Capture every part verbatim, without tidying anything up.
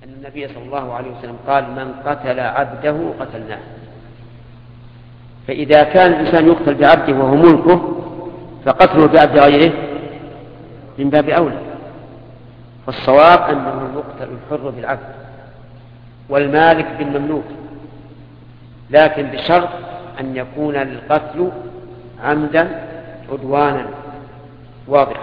أن النبي صلى الله عليه وسلم قال من قتل عبده قتلناه. فإذا كان الإنسان يقتل بعبده وهو ملكه فقتله بعبد غيره من باب أولى. والصواب أنه يقتل الحر بالعبد والمالك بالمملوك، لكن بشرط أن يكون القتل عمدا عدوانا واضحا.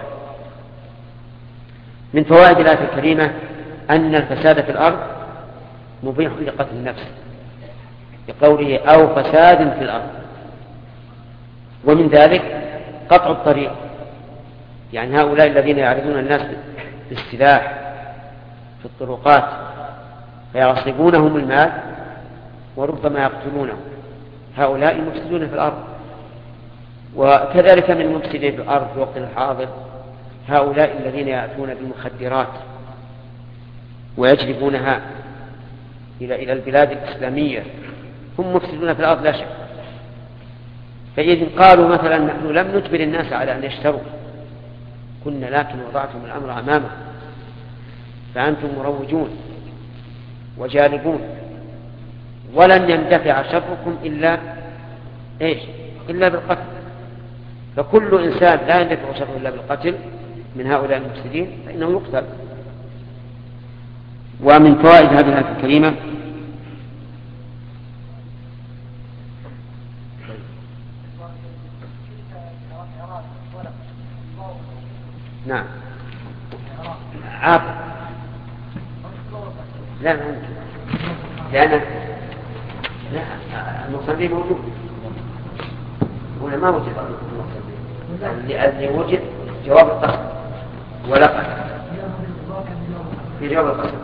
من فوائد الآية الكريمة أن الفساد في الأرض مبيح لقتل النفس بقوله أو فساد في الأرض. ومن ذلك قطع الطريق، يعني هؤلاء الذين يعرضون الناس بالسلاح في الطرقات فيغصبونهم المال وربما يقتلونهم، هؤلاء المفسدون في الأرض. وكذلك من المفسدين في الأرض في وقت الحاضر هؤلاء الذين يأتون بالمخدرات ويجلبونها إلى إلى البلاد الإسلامية، هم مفسدون في الأرض لا شك. فإذا قالوا مثلا نحن لم نجبر الناس على أن يشتروا، كنا لكن وضعتم الأمر أمامه فأنتم مروجون وجالبون، ولن يندفع شركم إلا إيش؟ إلا بالقتل. فكل إنسان لا يندفع شره إلا بالقتل من هؤلاء المفسدين فإنه يقتل. ومن فوائد هذه الآية الكريمة نعم عاق لا ما يمكن، لأن لا المصلي موجود ولا ما وجد المصلي، اللي وجد جواب القسم ولقد في جواب القسم.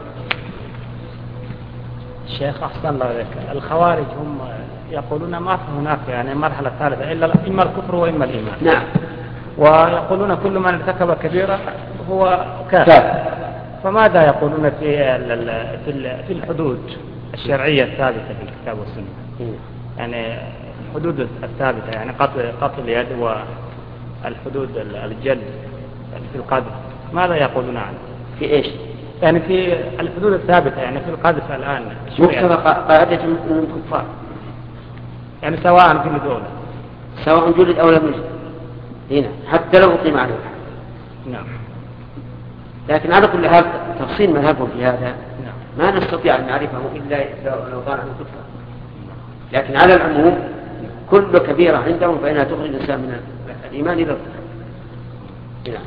الشيخ أحسن الله إليك، الخوارج هم يقولون ما في هناك يعني مرحلة ثالثة إلا إما الكفر وإما الإيمان. نعم. ويقولون كل من ارتكب كبيرة هو كافر. فماذا يقولون في في الحدود الشرعية الثابتة في الكتاب والسنة؟ يعني الحدود الثابتة يعني قتل قتل اليد والحدود الجلد في القذف، ماذا يقولون عنه؟ في إيش؟ يعني في الحدود الثابتة يعني في القذف الآن مكتبة قاعدة من الكفار، يعني سواء في الدولة سواء جلد أو لم يجلد هنا حتى لو أقيم عليه. نعم. لكن على كل حال تفصيل مذهبهم في هذا نعم. ما نستطيع أن نعرفه إلا لو ظهر عنه كفر، لكن على العموم كل كبيرة عندهم فإنها تخرج الإنسان من الإيمان إلى الكفر. نعم.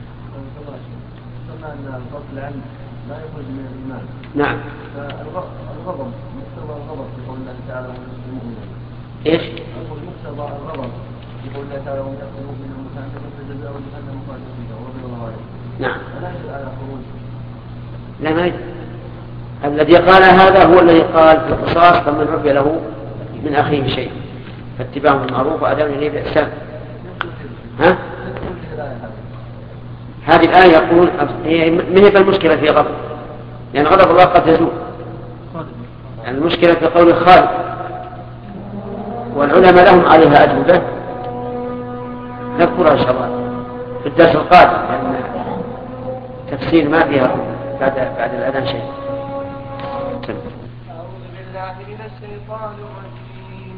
لا يخرج من الإيمان. نعم. الغضب مقتضى الغضب في قول الله تعالى والمؤمنين. إيش؟ مقتضى الغضب في قول الله تعالى ويأخذ المؤمن المتعلم فجزاء جهنم خالدا فيها ورضي الله عنه. نعم. ولا يجوز على خروج. لا ما يجوز. الذي قال هذا هو الذي قال في القصاص فمن عفي له من أخيه شيء فاتباع بالمعروف وأداء إليه بإحسان. ها؟ هذه الآية يقول ما هي المشكلة في غضب؟ لأن يعني غضب الله قد يزول، يعني المشكلة في قول خالد، والعلماء لهم عليها أجوبة نذكرها إن شاء الله في الدرس القادم، لأن تفسير ما فيها بعد بعد الأذان شيء. أعوذ بالله من الشيطان الرجيم.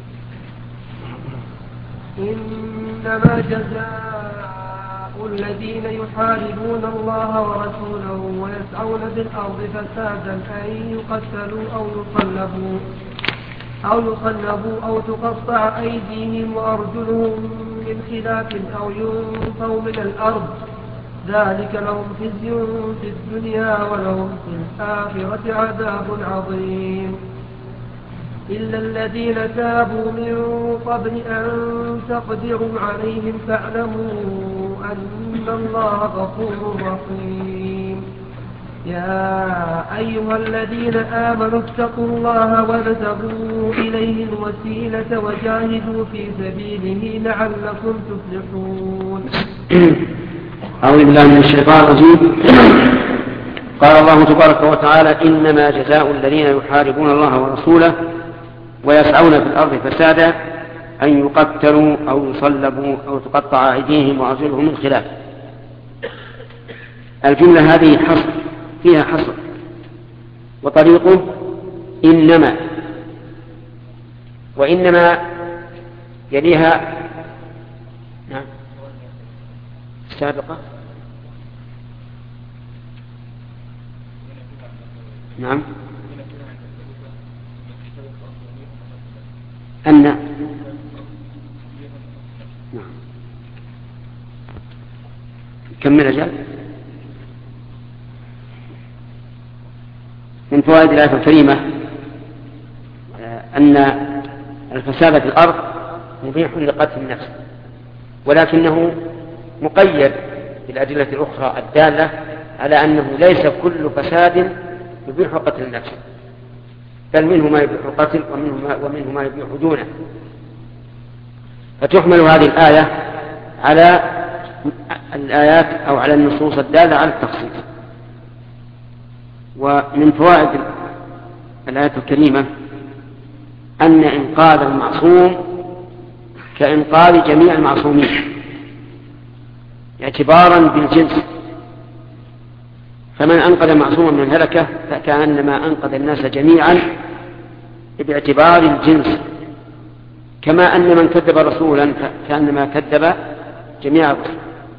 إنما جزاء الذين يحاربون الله ورسوله ويسعون في الأرض فسادا أن يقتلوا أو يصلبوا أو يصلبوا أو تقطع أيديهم وأرجلهم من خلاف أو ينفوا من الأرض ذلك لهم خزي في الدنيا ولهم في الآخرة عذاب عظيم. إلا الذين تابوا من قبل أن تقدروا عليهم فاعلموا أن الله غفور رحيم. يا أيها الذين آمنوا اتقوا الله وابتغوا إليه الوسيلة وجاهدوا في سبيله لعلكم تفلحون. أعوذ بالله من الشيطان الرجيم. قال الله تبارك وتعالى إنما جزاء الذين يحاربون الله ورسوله ويسعون في الأرض فسادا أن يقتلوا أو يصلبوا أو تقطع أيديهم وأرجلهم من خلاف. الجملة هذه حصر فيها حصر، وطريقه إنما، وإنما يليها نعم السابقة نعم أن نعم كمل أجل. من فوائد الآية الكريمة أن الفساد في الأرض مبيح لقتل النفس، ولكنه مقيد بالأدلة الأخرى الدالة على أنه ليس كل فساد يبيح قتل النفس، بل منه ما يبيح القتل ومنه ما, ومنه ما يبيح دونه. فتحمل هذه الآية على الآيات أو على النصوص الدالة على التخصيص. ومن فوائد الآية الكريمة أن إنقاذ المعصوم كإنقاذ جميع المعصومين اعتبارا بالجنس، فمن أنقذ معصوما من الهلكة فكأنما أنقذ الناس جميعا باعتبار الجنس، كما أن من كذب رسولا كأنما كذب جميع الرسل.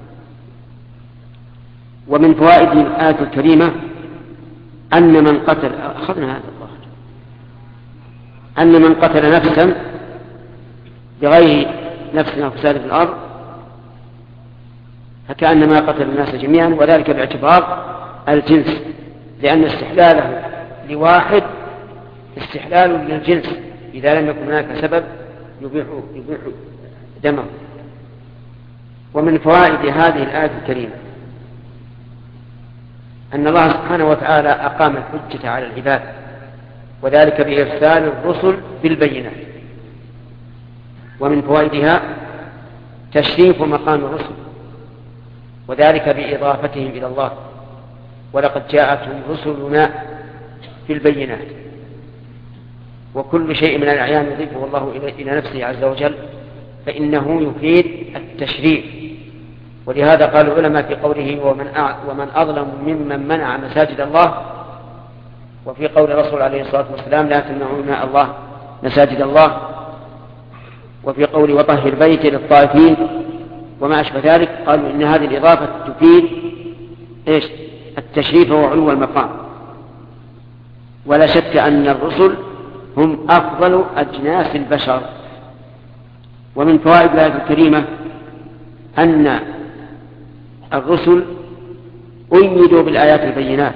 ومن فوائد الآية الكريمة أن من قتل أخذنا هذا الظاهر أن من قتل نفسا بغير نفس أو فساد في الأرض فكأنما قتل الناس جميعا، وذلك باعتبار الجنس، لأن استحلاله لواحد استحلال للجنس إذا لم يكن هناك سبب يبيح, يبيح دمه. ومن فوائد هذه الآية الكريمة أن الله سبحانه وتعالى أقام الحجة على العباد، وذلك بإرسال الرسل بالبينات. ومن فوائدها تشريف مقام الرسل، وذلك بإضافتهم إلى الله، ولقد جاءتهم رسلنا بالبينات. وكل شيء من الأعيان يضيفه الله إلى نفسه عز وجل فإنه يفيد التشريف. ولهذا قال العلماء في قوله ومن, ومن أظلم ممن منع مساجد الله، وفي قول الرسول عليه الصلاة والسلام لا تمنعون الله مساجد الله، وفي قول وطهر بيتي للطائفين وما أشبه ذلك، قالوا إن هذه الإضافة تفيد إيش؟ التشريف وعلو المقام. ولا شك أن الرسل هم أفضل أجناس البشر. ومن فوائد الآية الكريمة أن الرسل أيدوا بالآيات البينات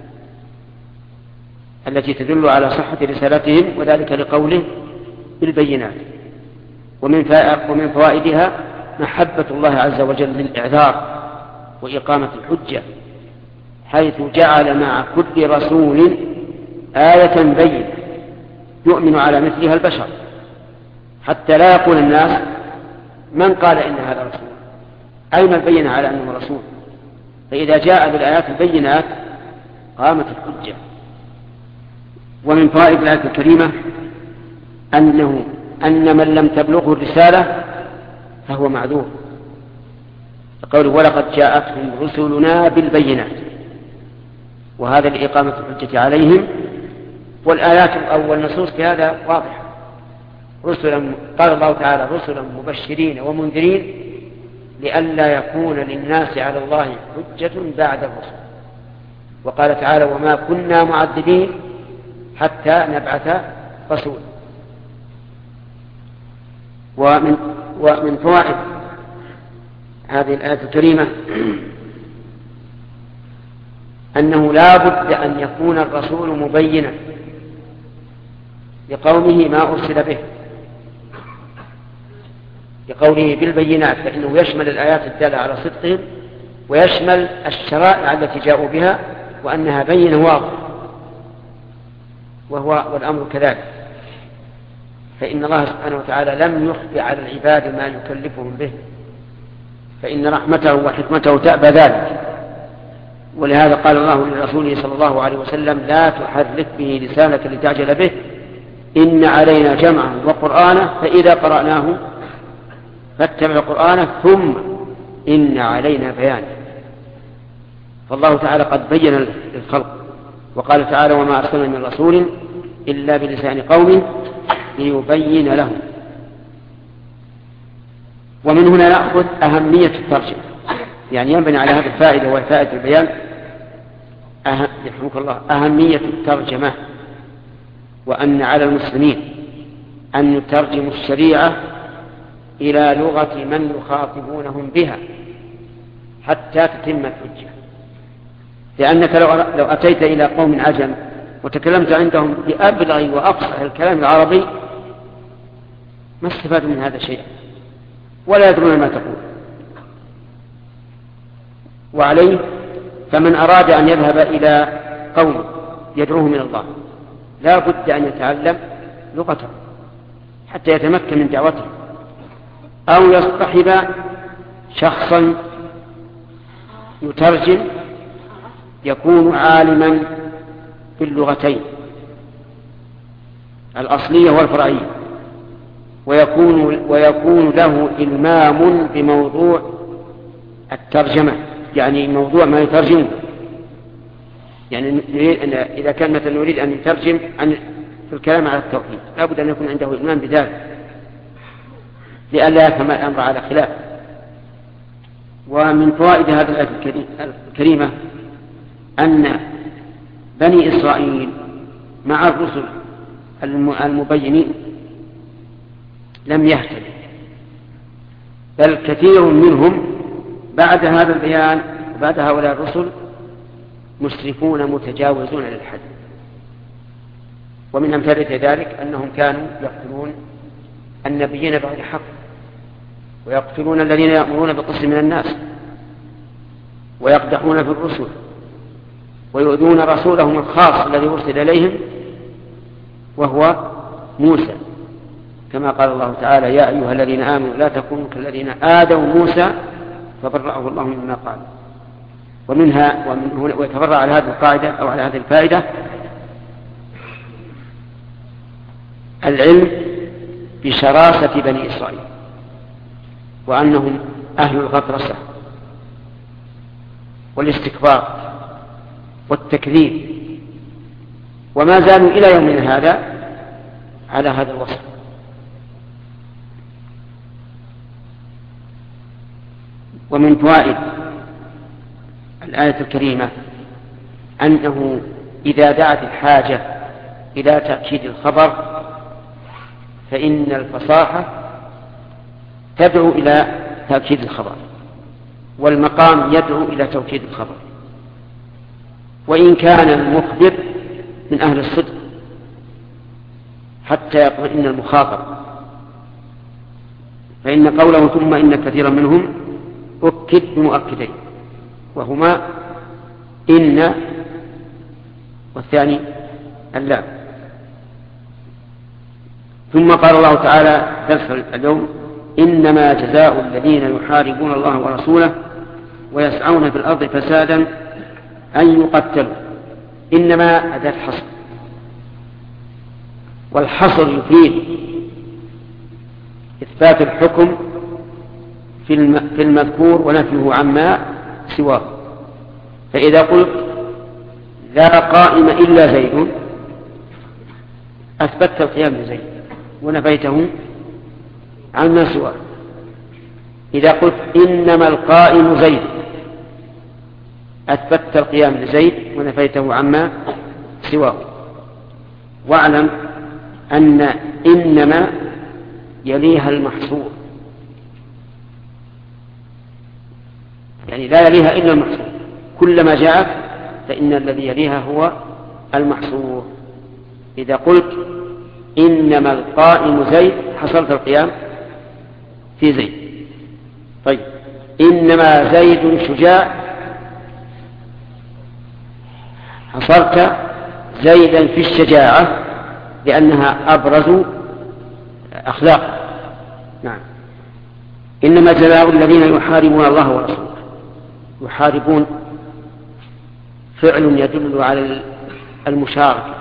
التي تدل على صحة رسالتهم، وذلك لقوله بالبينات. ومن فوائدها محبة الله عز وجل للإعذار وإقامة الحجة، حيث جعل مع كل رسول آية بينة يؤمن على مثلها البشر، حتى لا يقول الناس من قال إن هذا رسول، أين البينة على أنه رسول؟ فإذا جاء بالآيات البينات قامت الحجة. ومن فوائد الآية الكريمة أنه أن من لم تبلغه الرسالة فهو معذور، قوله ولقد جاءتهم رسلنا بالبينات، وهذا لإقامة الحجة عليهم. والآيات أو النصوص في هذا واضحة. رسلا قال الله تعالى رسلا مبشرين ومنذرين لئلا يكون للناس على الله حجة بعد الرسل. وقال تعالى وما كنا معذبين حتى نبعث رسولا. ومن, ومن فوائد هذه الآية الكريمة أنه لا بد أن يكون الرسول مبينا لقومه ما أرسل به، لقوله بالبينات، فإنه يشمل الآيات الدالة على صدقهم ويشمل الشرائع التي جاءوا بها وأنها بينة واضحة، وهو والأمر كذلك. فإن الله سبحانه وتعالى لم يخفي على العباد ما يكلفهم به، فإن رحمته وحكمته تأبى ذلك. ولهذا قال الله لرسوله صلى الله عليه وسلم لا تحرك به لسانك لتعجل به إن علينا جمعه وقرآنه فإذا قرأناه فاتبع قرآنه ثم إن علينا بيانه. فالله تعالى قد بين للخلق وقال تعالى وما أرسلنا من رسول إلا بلسان قوم ليبين لهم. ومن هنا نأخذ أهمية الترجمة، يعني ينبني على هذه الفائدة وهي فائدة البيان أه... يرحمك الله أهمية الترجمة، وأن على المسلمين أن يترجموا الشريعة إلى لغة من يخاطبونهم بها حتى تتم الحجة. لأنك لو لو أتيت إلى قوم عجم وتكلمت عندهم بأبلغ وأفصح الكلام العربي ما استفادوا من هذا شيئا ولا يدرون ما تقول. وعليه فمن أراد أن يذهب إلى قوم يدعوهم إلى الله لا بد أن يتعلم لغته حتى يتمكن من دعوته، أو يصطحب شخصا يترجم يكون عالما باللغتين الأصلية والفرعية، ويكون, ويكون له إلمام بموضوع الترجمة، يعني موضوع ما يترجم. يعني إذا كان مثلا نريد أن يترجم عن في الكلام على التوحيد لا بد أن يكون عنده إلمام بذلك لئلا يفهم الأمر على خلاف. ومن فوائد هذه الآية الكريمة أن بني إسرائيل مع الرسل المبينين لم يهتدوا، بل كثير منهم بعد هذا البيان وبعد هؤلاء الرسل مسرفون متجاوزون للحد. ومن أمثلة ذلك أنهم كانوا يقتلون النبيين بغير حق، ويقتلون الذين يأمرون بالقسط من الناس، ويقدحون في الرسل، ويؤذون رسولهم الخاص الذي أرسل إليهم وهو موسى، كما قال الله تعالى يا أيها الذين آمنوا لا تكونوا كالذين آذوا موسى فبرأه الله مما قال. ومنها ومن هنا ويتفرع على هذه القاعدة أو على هذه الفائدة العلم بشراسة بني إسرائيل، وأنهم أهل الغطرسة والاستكبار والتكذيب، وما زالوا إلى يومنا هذا على هذا الوصف. ومن فوائد الآية الكريمة أنه إذا دعت الحاجة إلى تأكيد الخبر فإن الفصاحة تدعو إلى تأكيد الخبر، والمقام يدعو إلى توكيد الخبر، وإن كان المخبر من أهل الصدق حتى يطمئن المخاطب، فإن قوله ثم إن كثيرا منهم أكد بمؤكدين وهما إن والثاني اللام. ثم قال الله تعالى درس اليوم إنما جزاء الذين يحاربون الله ورسوله ويسعون في الأرض فسادا أن يقتلوا. إنما أداة حصر، والحصر يفيد إثبات الحكم في المذكور ونفيه عما سواه. فإذا قلت لا قائم إلا زيد أثبتت القيام لزيد ونفيته عما سواه. إذا قلت إنما القائم زيد أثبتت القيام لزيد ونفيته عما سواه. واعلم أن إنما يليها المحصور، يعني لا يليها إلا المحصور، كلما جاءت فإن الذي يليها هو المحصور. إذا قلت إنما القائم زيد حصلت القيام في زيد. طيب إنما زيد شجاع حصلت زيدا في الشجاعة لأنها أبرز أخلاق. نعم. إنما جزاء الذين يحاربون الله ورسوله. يحاربون فعل يدل على المشاركة،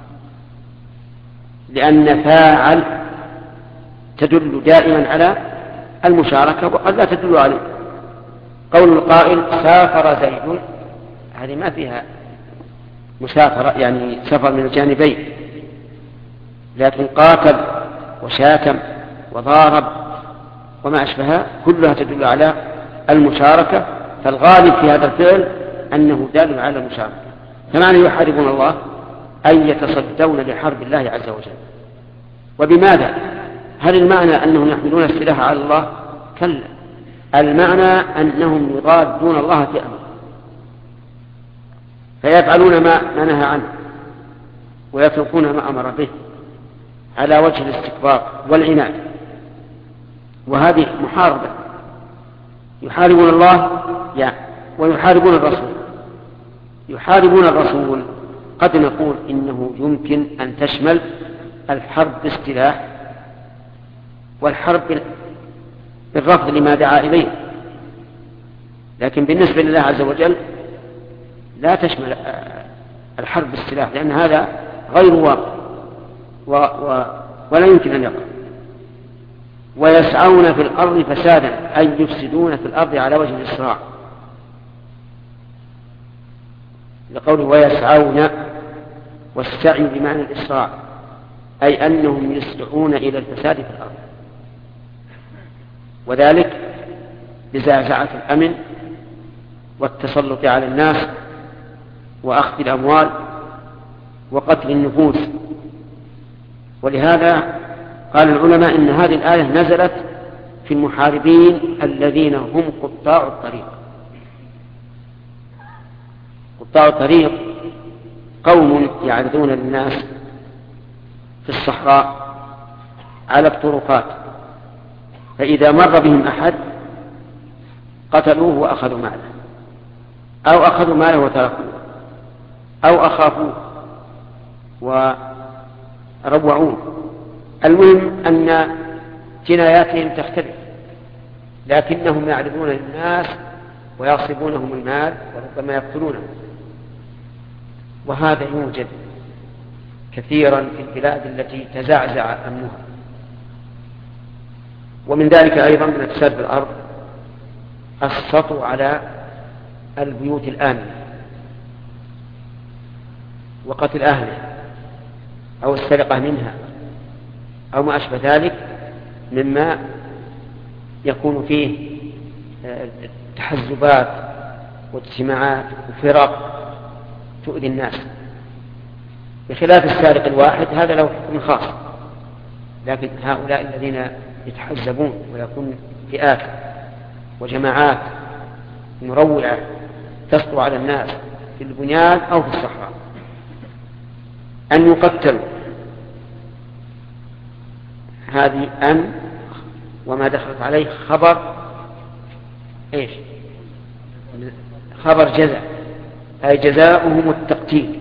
لأن فاعل تدل دائما على المشاركة وقد لا تدل عليه. قول القائل سافر زيد هذه ما فيها مسافر يعني سفر من الجانبين، لكن قاتل وشاتم وضارب وما أشبهها كلها تدل على المشاركة، فالغالب في هذا الفعل أنه دال على المشاركة. فمعنى يحاربون الله أي يتصدون لحرب الله عز وجل. وبماذا؟ هل المعنى أنهم يحملون السلاح على الله؟ كلا، المعنى أنهم يضادون الله في أمره، فيفعلون ما نهى عنه ويتركون ما أمر به على وجه الاستكبار والعناد، وهذه محاربة. يحاربون الله يعني ويحاربون الرسول. يحاربون الرسول قد نقول إنه يمكن أن تشمل الحرب باستلاح والحرب بالرفض لما دعا إليه، لكن بالنسبة لله عز وجل لا تشمل الحرب بالسلاح، لأن هذا غير واقع و و ولا يمكن أن يقع. ويسعون في الأرض فسادا أي يفسدون في الأرض على وجه الإسراع، لقوله ويسعون، والسعي بمعنى الإسراع أي أنهم يسرعون إلى الفساد في الأرض، وذلك بزعزعة الأمن والتسلط على الناس وأخذ الأموال وقتل النفوس. ولهذا قال العلماء إن هذه الآية نزلت في المحاربين الذين هم قطاع الطريق. قطاع الطريق قوم يعرضون للناس في الصحراء على الطرقات، فإذا مر بهم أحد قتلوه وأخذوا ماله، أو أخذوا ماله وتركوه، أو أخافوه وروعوه. المهم أن جناياتهم تختلف، لكنهم يعرضون للناس ويغصبونهم المال وربما يقتلونهم. وهذا يوجد كثيرا في البلاد التي تزعزع أمنها. ومن ذلك أيضا من الفساد في الأرض السطو على البيوت الآمنة وقتل أهلها أو السرقة منها أو ما أشبه ذلك مما يكون فيه تحزبات واجتماعات وفرق تؤذي الناس، بخلاف السارق الواحد هذا له حكم خاص. لكن هؤلاء الذين يتحزبون ويكون فئات وجماعات مروعة تسطو على الناس في البنيان أو في الصحراء أن يقتلوا، هذه أن وما دخلت عليه خبر إيش؟ خبر جزاء، أي جزاؤهم التقتيل.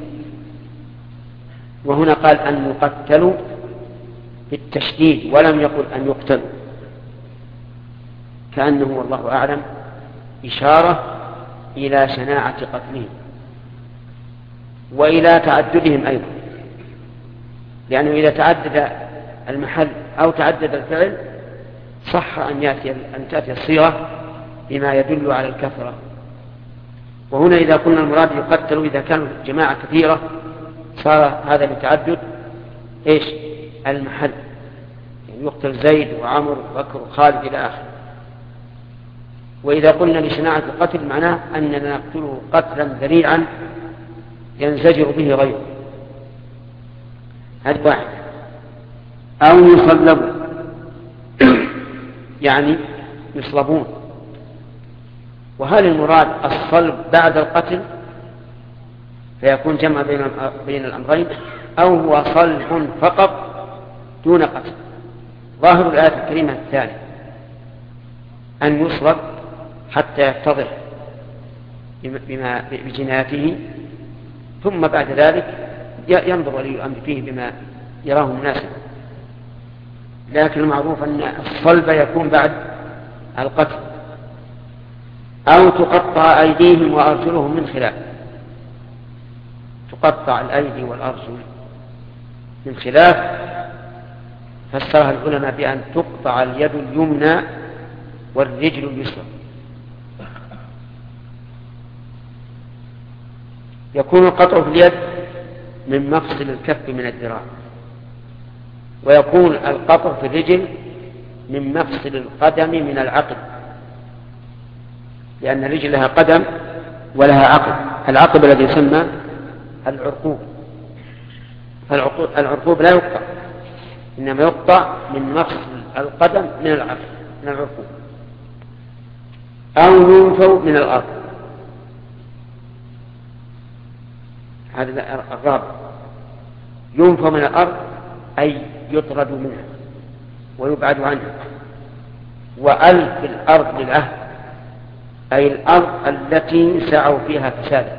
وهنا قال أن يقتلوا بالتشديد ولم يقل أن يقتلوا، كأنه والله أعلم إشارة إلى شناعة قتلهم وإلى تعددهم أيضا، لأنه إذا تعدد المحل أو تعدد الفعل صح أن يأتي أن تأتي الصيغة بما يدل على الكثرة. وهنا إذا قلنا المراد يقتلوا إذا كانوا جماعة كثيرة صار هذا لتعدد إيش؟ المحل، يعني يقتل زيد وعمر وبكر وخالد إلى آخره. وإذا قلنا لشناعة القتل معناه أننا نقتله قتلا ذريعا ينزجر به غيره، هذا واحد. أو يصلبوا يعني يصلبون. وهل المراد الصلب بعد القتل فيكون جمع بين الأمرين، أو هو صلب فقط دون قتل؟ ظاهر الآية الكريمة الثاني أن يصلب حتى يتضح بما بجنايته، ثم بعد ذلك ينظر ولي الأمر فيه بما يراه مناسبا. لكن المعروف أن الصلب يكون بعد القتل. أو تقطع أيديهم وأرجلهم من خلاف، تقطع الأيدي والأرجل من خلاف، فسرها العلماء بأن تقطع اليد اليمنى والرجل اليسرى. يكون القطع في اليد من مفصل الكف من الذراع، ويكون القطع في الرجل من مفصل القدم من العقب، لأن الرجل لها قدم ولها عقب، العقب الذي يسمى العرقوب، فالعرقوب لا يقطع، إنما يقطع من مفصل القدم من العقب من العرقوب، أو ينفوا من الأرض. هذا الرابع، ينفوا من الأرض أي يطرد منها ويبعد عنها. وألف الأرض للعهد أي الأرض التي سعوا فيها فسادا،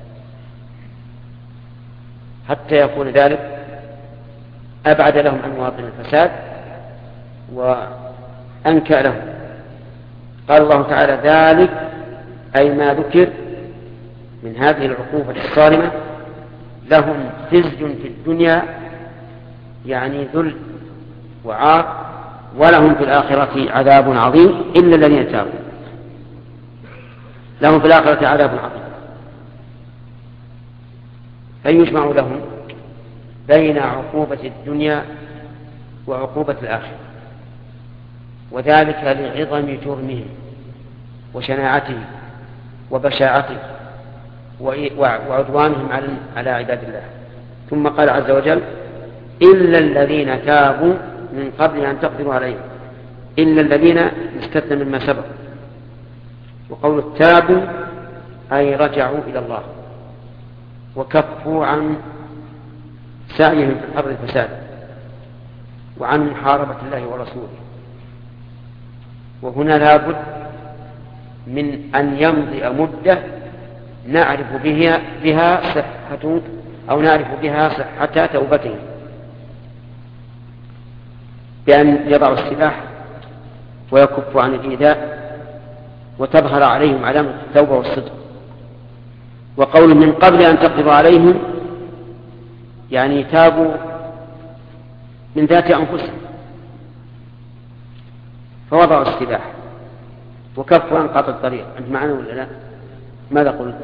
حتى يكون ذلك أبعد لهم عن مواطن الفساد وأنكى لهم. قال الله تعالى ذلك أي ما ذكر من هذه العقوبة الصارمة لهم خزي في الدنيا، يعني ذل وعار، ولهم في الآخرة عذاب عظيم إلا الذين تابوا، لهم في الآخرة عذاب عظيم. فيجمع لهم بين عقوبة الدنيا وعقوبة الآخرة، وذلك لعظم جرمهم وشناعته وبشاعته وعدوانهم على عباد الله. ثم قال عز وجل إلا الذين تابوا من قبل أن تقدروا عليهم، إلا الذين استثنى مما سبق. وقول التابوا أي رجعوا إلى الله وكفوا عن سعيهم في الأرض الفساد وعن محاربة الله ورسوله. وهنا لابد من أن يمضي مدة نعرف بها, بها صحة أو نعرف بها صحة توبتهم، بأن يضعوا السلاح ويكفوا عن الإيذاء وتظهر عليهم علامة التوبة والصدق. وقول من قبل أن تقدروا عليهم يعني تابوا من ذات أنفسهم فوضعوا السلاح وكفوا عن قطع الطريق. أنت معنا ولا لا؟ ماذا قلت؟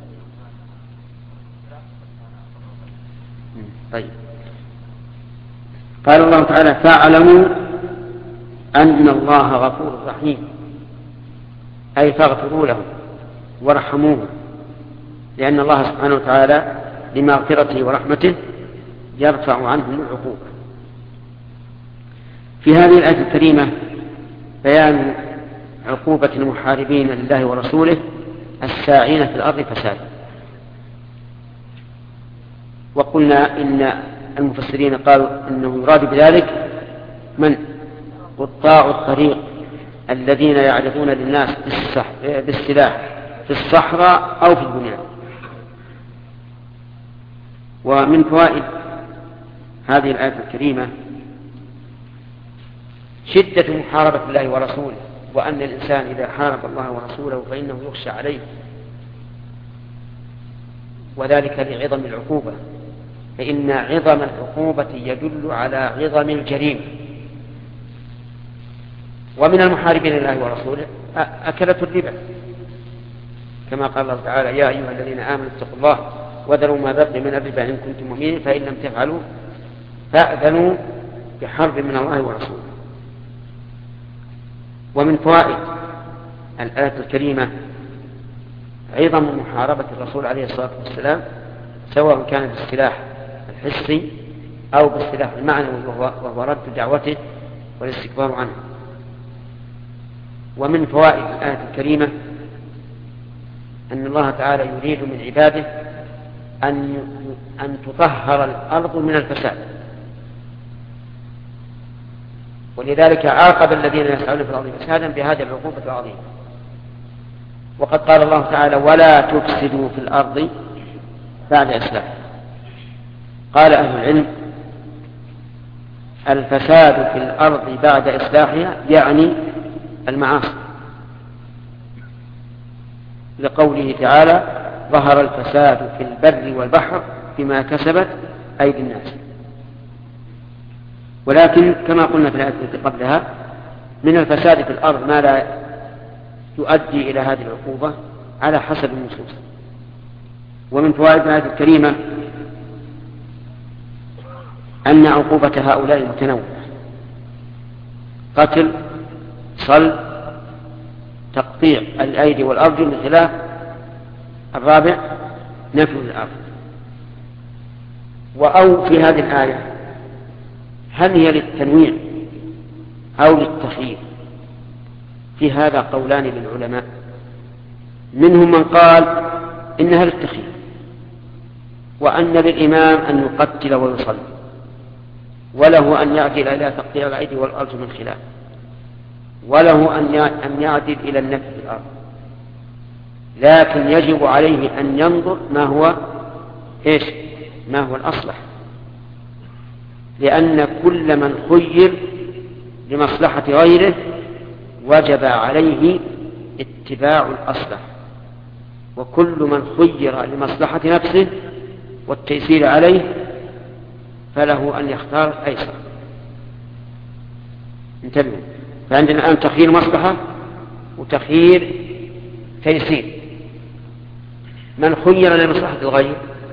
طيب، قال الله تعالى فاعلموا أن الله غفور رحيم، أي فاغفروا لهم ورحموهم، لأن الله سبحانه وتعالى لمغفرته ورحمته يرفع عنهم العقوبة. في هذه الآية الكريمة بيان عقوبة المحاربين لله ورسوله الساعين في الأرض فسادا. وقلنا إن المفسرين قالوا إنه يراد بذلك من قطاع الطريق الذين يعرضون للناس بالسلاح في الصحراء أو في البنيان. ومن فوائد هذه الآية الكريمة شدة محاربة الله ورسوله، وأن الإنسان إذا حارب الله ورسوله فإنه يخشى عليه، وذلك لعظم العقوبة، فإن عظم العقوبة يدل على عظم الجريمة. ومن المحاربين لله ورسوله أكلة الربا، كما قال الله تعالى يا أيها الذين آمنوا اتقوا الله وذروا ما بقي من الربا إن كنتم مؤمنين فإن لم تفعلوا فأذنوا بحرب من الله ورسوله. ومن فوائد الآية الكريمة عظم محاربة الرسول عليه الصلاة والسلام، سواء كان بالسلاح الحسي أو بالسلاح المعنوي وهو رد دعوته والاستكبار عنه. ومن فوائد الآية الكريمة أن الله تعالى يريد من عباده أن أن تطهر الأرض من الفساد، ولذلك عاقب الذين يسعون في الأرض فسادا بهذه العقوبة العظيمة. وقد قال الله تعالى ولا تفسدوا في الأرض بعد إصلاحها. قال أهل العلم الفساد في الأرض بعد إصلاحها يعني المعاصي، لقوله تعالى ظهر الفساد في البر والبحر بما كسبت أيدي الناس. ولكن كما قلنا في الآية التي قبلها من الفساد في الأرض ما لا يؤدي إلى هذه العقوبة على حسب النصوص. ومن فوائد الآية الكريمة أن عقوبة هؤلاء متنوعة: قتل، صلب، تقطيع الأيدي والأرجل بخلاف الرابع نفي الأرض. وأو في هذه الآية هل هي للتنويع أو للتخيير؟ في هذا قولان للعلماء، منهم من قال إنها للتخيير، وأن للإمام أن يقتل ويصلي، وله أن يعدل إلى تقطيع الأيدي والأرجل من خلاف، وله أن يعدل إلى النفي في الأرض، لكن يجب عليه أن ينظر ما هو إيش ما هو الأصلح، لأن كل من خير لمصلحة غيره وجب عليه اتباع الأصلح، وكل من خير لمصلحة نفسه والتيسير عليه فله أن يختار الأيسر. انتبهوا، فعندنا الآن تخيير مصلحة وتخيير تيسير. من خير لمصلحة الغير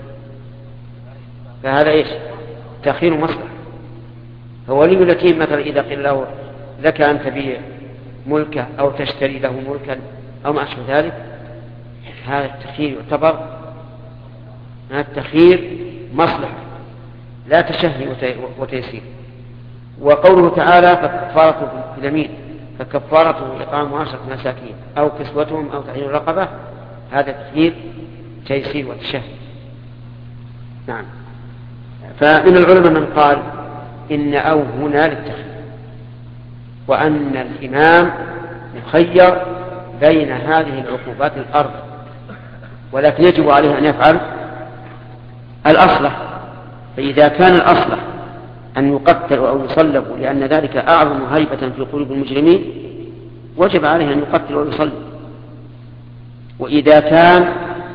فهذا إيش؟ تخيير مصلحة. فولي اليتيم مثلا إذا قيل له لك أن تبيع ملكه أو تشتري له ملكا أو ما أشبه ذلك، هذا التخيير يعتبر هذا التخيير مصلحة لا تشهي وتيسير. وقوله تعالى فكفارته اليمين فكفارته إطعام عشرة مساكين أو كسوتهم أو تحرير رقبة، هذا تخيير تيسير وتشهي. نعم. فمن العلماء من قال إن أو هنا للتخيير، وأن الإمام مخير بين هذه العقوبات الأرض، ولكن يجب عليه أن يفعل الأصلح. فإذا كان الأصلح أن يقتل أو يصلب لأن ذلك أعظم هيبة في قلوب المجرمين، وجب عليه أن يقتل ويصلب. وإذا كان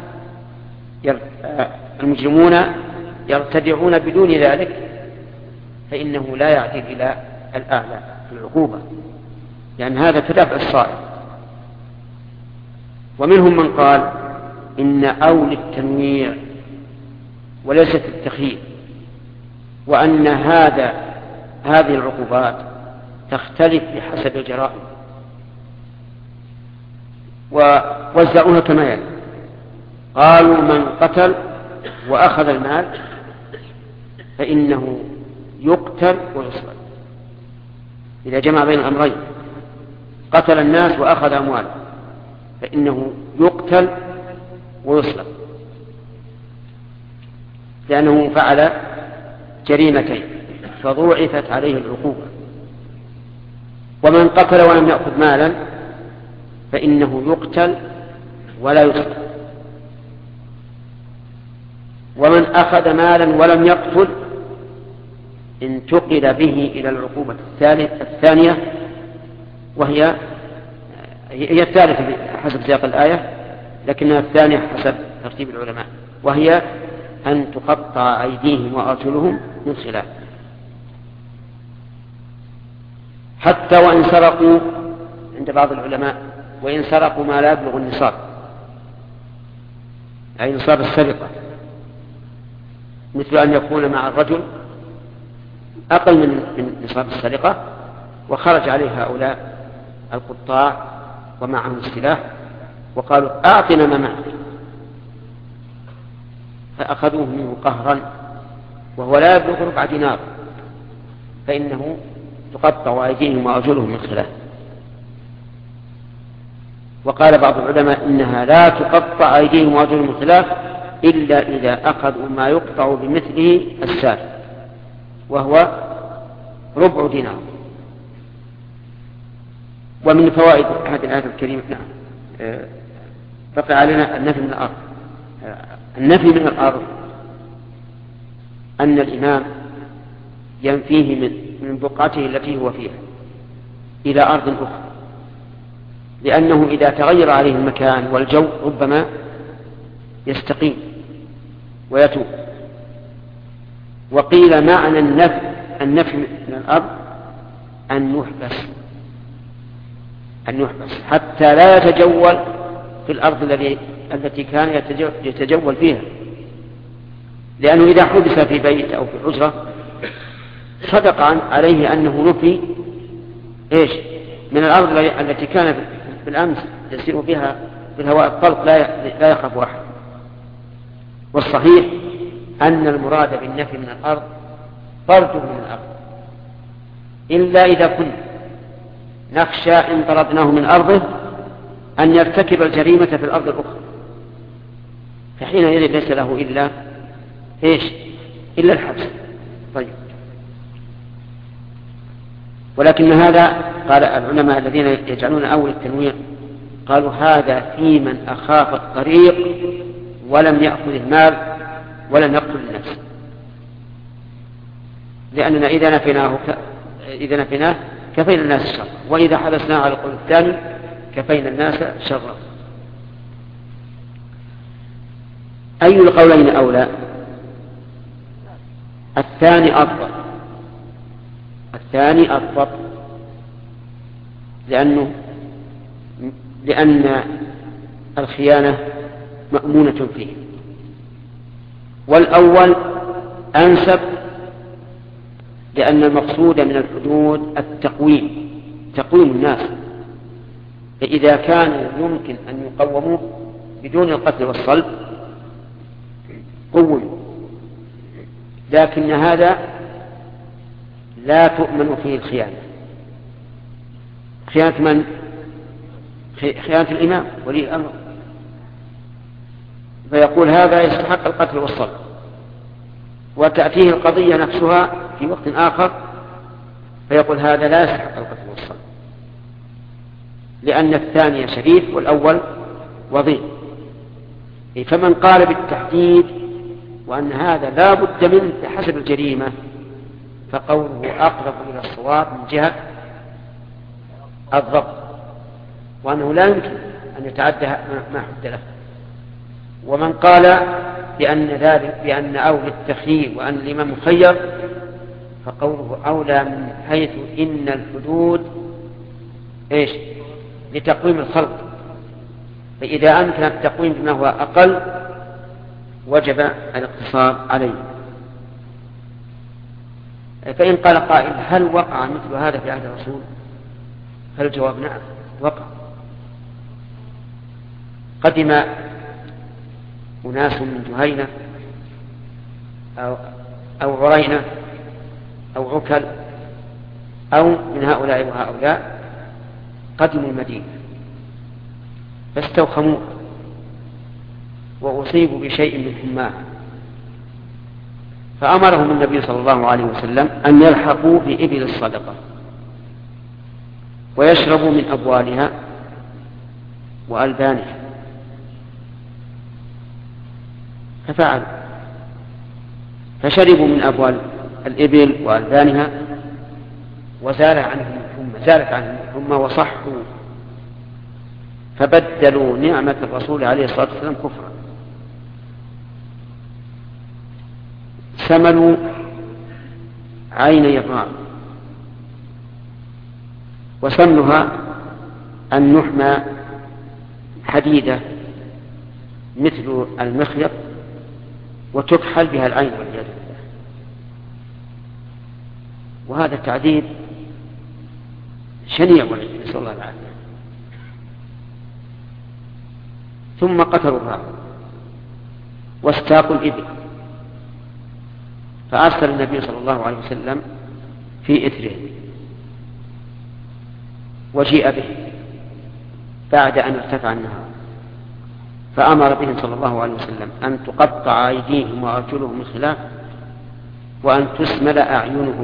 المجرمون يرتدعون بدون ذلك فإنه لا يعدل إلى الأعلى في العقوبة، لأن هذا تدافع الصائب. ومنهم من قال إن أو للتنويع وليست التخيير، وأن هذا هذه العقوبات تختلف بحسب الجرائم، ووزعوها كما يلي. قالوا من قتل وأخذ المال فإنه يقتل ويصلب، إذا جمع بين الأمرين، قتل الناس وأخذ أموال فإنه يقتل ويصلب، لأنه فعل جريمتين فضوعفت عليه العقوبة. ومن قتل ولم يأخذ مالا فإنه يقتل ولا يصلب. ومن أخذ مالا ولم يقتل انتقل به إلى العقوبة الثانية، وهي هي الثالثة حسب سياق الآية، لكنها الثانية حسب ترتيب العلماء، وهي أن تقطع أيديهم وأرجلهم من خلاف. حتى وإن سرقوا عند بعض العلماء، وإن سرقوا ما لا يبلغ النصاب، أي نصاب السرقة، مثل أن يكون مع الرجل أقل من نصاب السرقة وخرج عليه هؤلاء القطاع ومعهم السلاح وقالوا أعطنا ما معك، فأخذوه منه قهرا وهو لا يبلغ ربع دينار، فإنه تقطع أيديهم وأرجلهم من خلاف. وقال بعض العلماء إنها لا تقطع أيديهم وأرجلهم من خلاف إلا إذا أخذوا ما يقطع بمثله السارق، وهو ربع دينار. ومن فوائد هذه الآية الكريمة نعم بقي علينا النفي من الأرض. النفي من الأرض أن الإمام ينفيه من من بقعته التي هو فيها إلى أرض أخرى، لأنه إذا تغير عليه المكان والجو ربما يستقيم ويتوب. وقيل معنى النفي النفي من الأرض أن يحبس أن يحبس حتى لا يتجول في الأرض التي التي كان يتجول فيها، لأنه إذا حبس في بيت أو في حجرة صدق عليه أنه نفي إيش من الأرض التي كان بالأمس يسير فيها بالهواء الطلق لا يخاف أحد. والصحيح أن المراد بالنفي من الأرض طرده من الأرض، إلا إذا كنا نخشى إن طردناه من أرضه أن يرتكب الجريمة في الأرض الأخرى، فحينئذ ليس له إلا إيش إلا الحبس. طيب، ولكن هذا قال العلماء الذين يجعلون أول التنويع قالوا هذا في من أخاف الطريق ولم يأخذ المال ولم يقتل النفس، لأننا إذا نفيناه ك... إذا نفيناه كفينا الناس الشر، وإذا حبسناه على القول الثاني كفينا الناس شرا. أي القولين أولى؟ الثاني أضبط، الثاني أضبط لأنه لأن الخيانة مأمونة فيه، والأول أنسب لأن المقصود من الحدود التقويم، تقويم الناس، فإذا كانوا يمكن أن يقوموا بدون القتل والصلب قوموا، لكن هذا لا تؤمن فيه الخيانة. خيانة من؟ خيانة الإمام ولي الأمر، فيقول هذا يستحق القتل والصلب، وتأتيه القضية نفسها في وقت آخر فيقول هذا لا يستحق القتل والصلب، لأن الثاني شريف والأول وضيع. فمن قال بالتحديد وأن هذا لا بد منه بحسب الجريمة فقوله أقرب إلى الصواب من جهة الضبط، وأنه لا يمكن أن يتعدى ما حد له. ومن قال بأن ذلك بأن أولى التخيير وأن الإمام مخير فقوله أولى من حيث إن الحدود إيش لتقويم الخلق، فإذا أمكن التقويم بما هو أقل وجب الاقتصار عليه. فإن قال قائل هل وقع مثل هذا في عهد الرسول؟ فالجواب نعم وقع. قدم أناس من جهينة أو, أو عرينة أو عكل أو من هؤلاء وهؤلاء قدموا المدينة فاستوخموا وأصيبوا بشيء من حماه، فأمرهم النبي صلى الله عليه وسلم أن يلحقوا بإبل الصدقة ويشربوا من أبوالها وألبانها، ففعلوا فشربوا من أبوال الإبل وألبانها وزال عنهم الحمى زالت عنهم الحمى وصحوا، فبدلوا نعمة الرسول عليه الصلاة والسلام كفرا، سملوا عين يضاع، وسمنها أن نحمى حديدة مثل المخيط وتكحل بها العين والعياذ بالله، وهذا التعذيب شنيع نسأل الله العافية. ثم قتلوا الراعي واستاقوا الإبل، فأرسل النبي صلى الله عليه وسلم في إثره وجيء به بعد أن ارتفع النهار، فأمر بهم صلى الله عليه وسلم أن تقطع أيديهم وأرجلهم من خلاف وأن تسمل أعينهم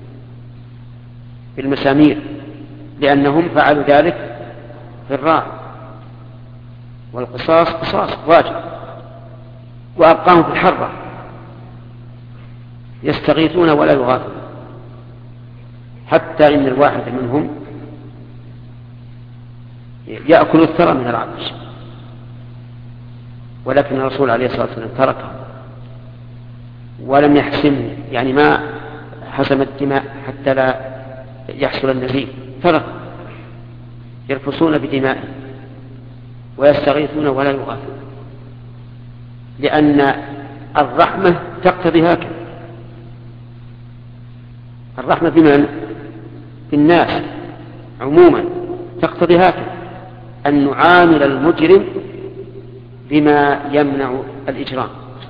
بالمسامير، لأنهم فعلوا ذلك في الراعي، والقصاص قصاص واجب، وأبقاهم في الحرة يستغيثون ولا يغاثون، حتى إن الواحد منهم يأكل الثرى من العطش، ولكن الرسول عليه الصلاة والسلام تركه ولم يحسمه، يعني ما حسم الدماء حتى لا يحصل النزيف، ترك يرفسون بدمائه ويستغيثون ولا يغاثون، لأن الرحمة تقتضي هكذا. الرحمة في من؟ في الناس عموما، تقتضي هكذا أن نعامل المجرم بما يمنع الإجرام.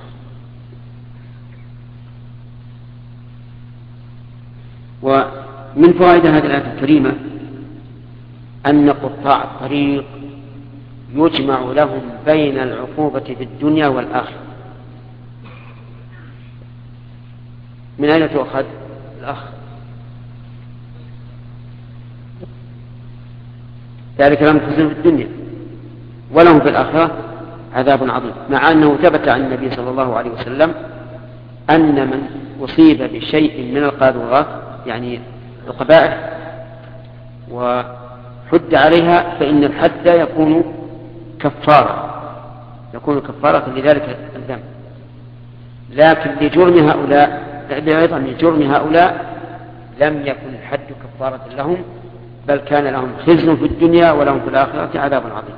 ومن فوائد هذه الآية الكريمة أن قطاع الطريق يجمع لهم بين العقوبة في الدنيا والآخرة. من أين تؤخذ الأخ؟ ذلك لهم خزي في الدنيا ولهم في الآخرة عذاب عظيم، مع أنه ثبت عن النبي صلى الله عليه وسلم أن من أصيب بشيء من القاذورات يعني القبائح وحد عليها فإن الحد يكون كفارة يكون كفارة لذلك الذنب. لكن لجرم هؤلاء أيضا لجرم هؤلاء لم يكن الحد كفارة لهم، بل كان لهم خزي في الدنيا ولهم في الآخرة عذاب عظيم.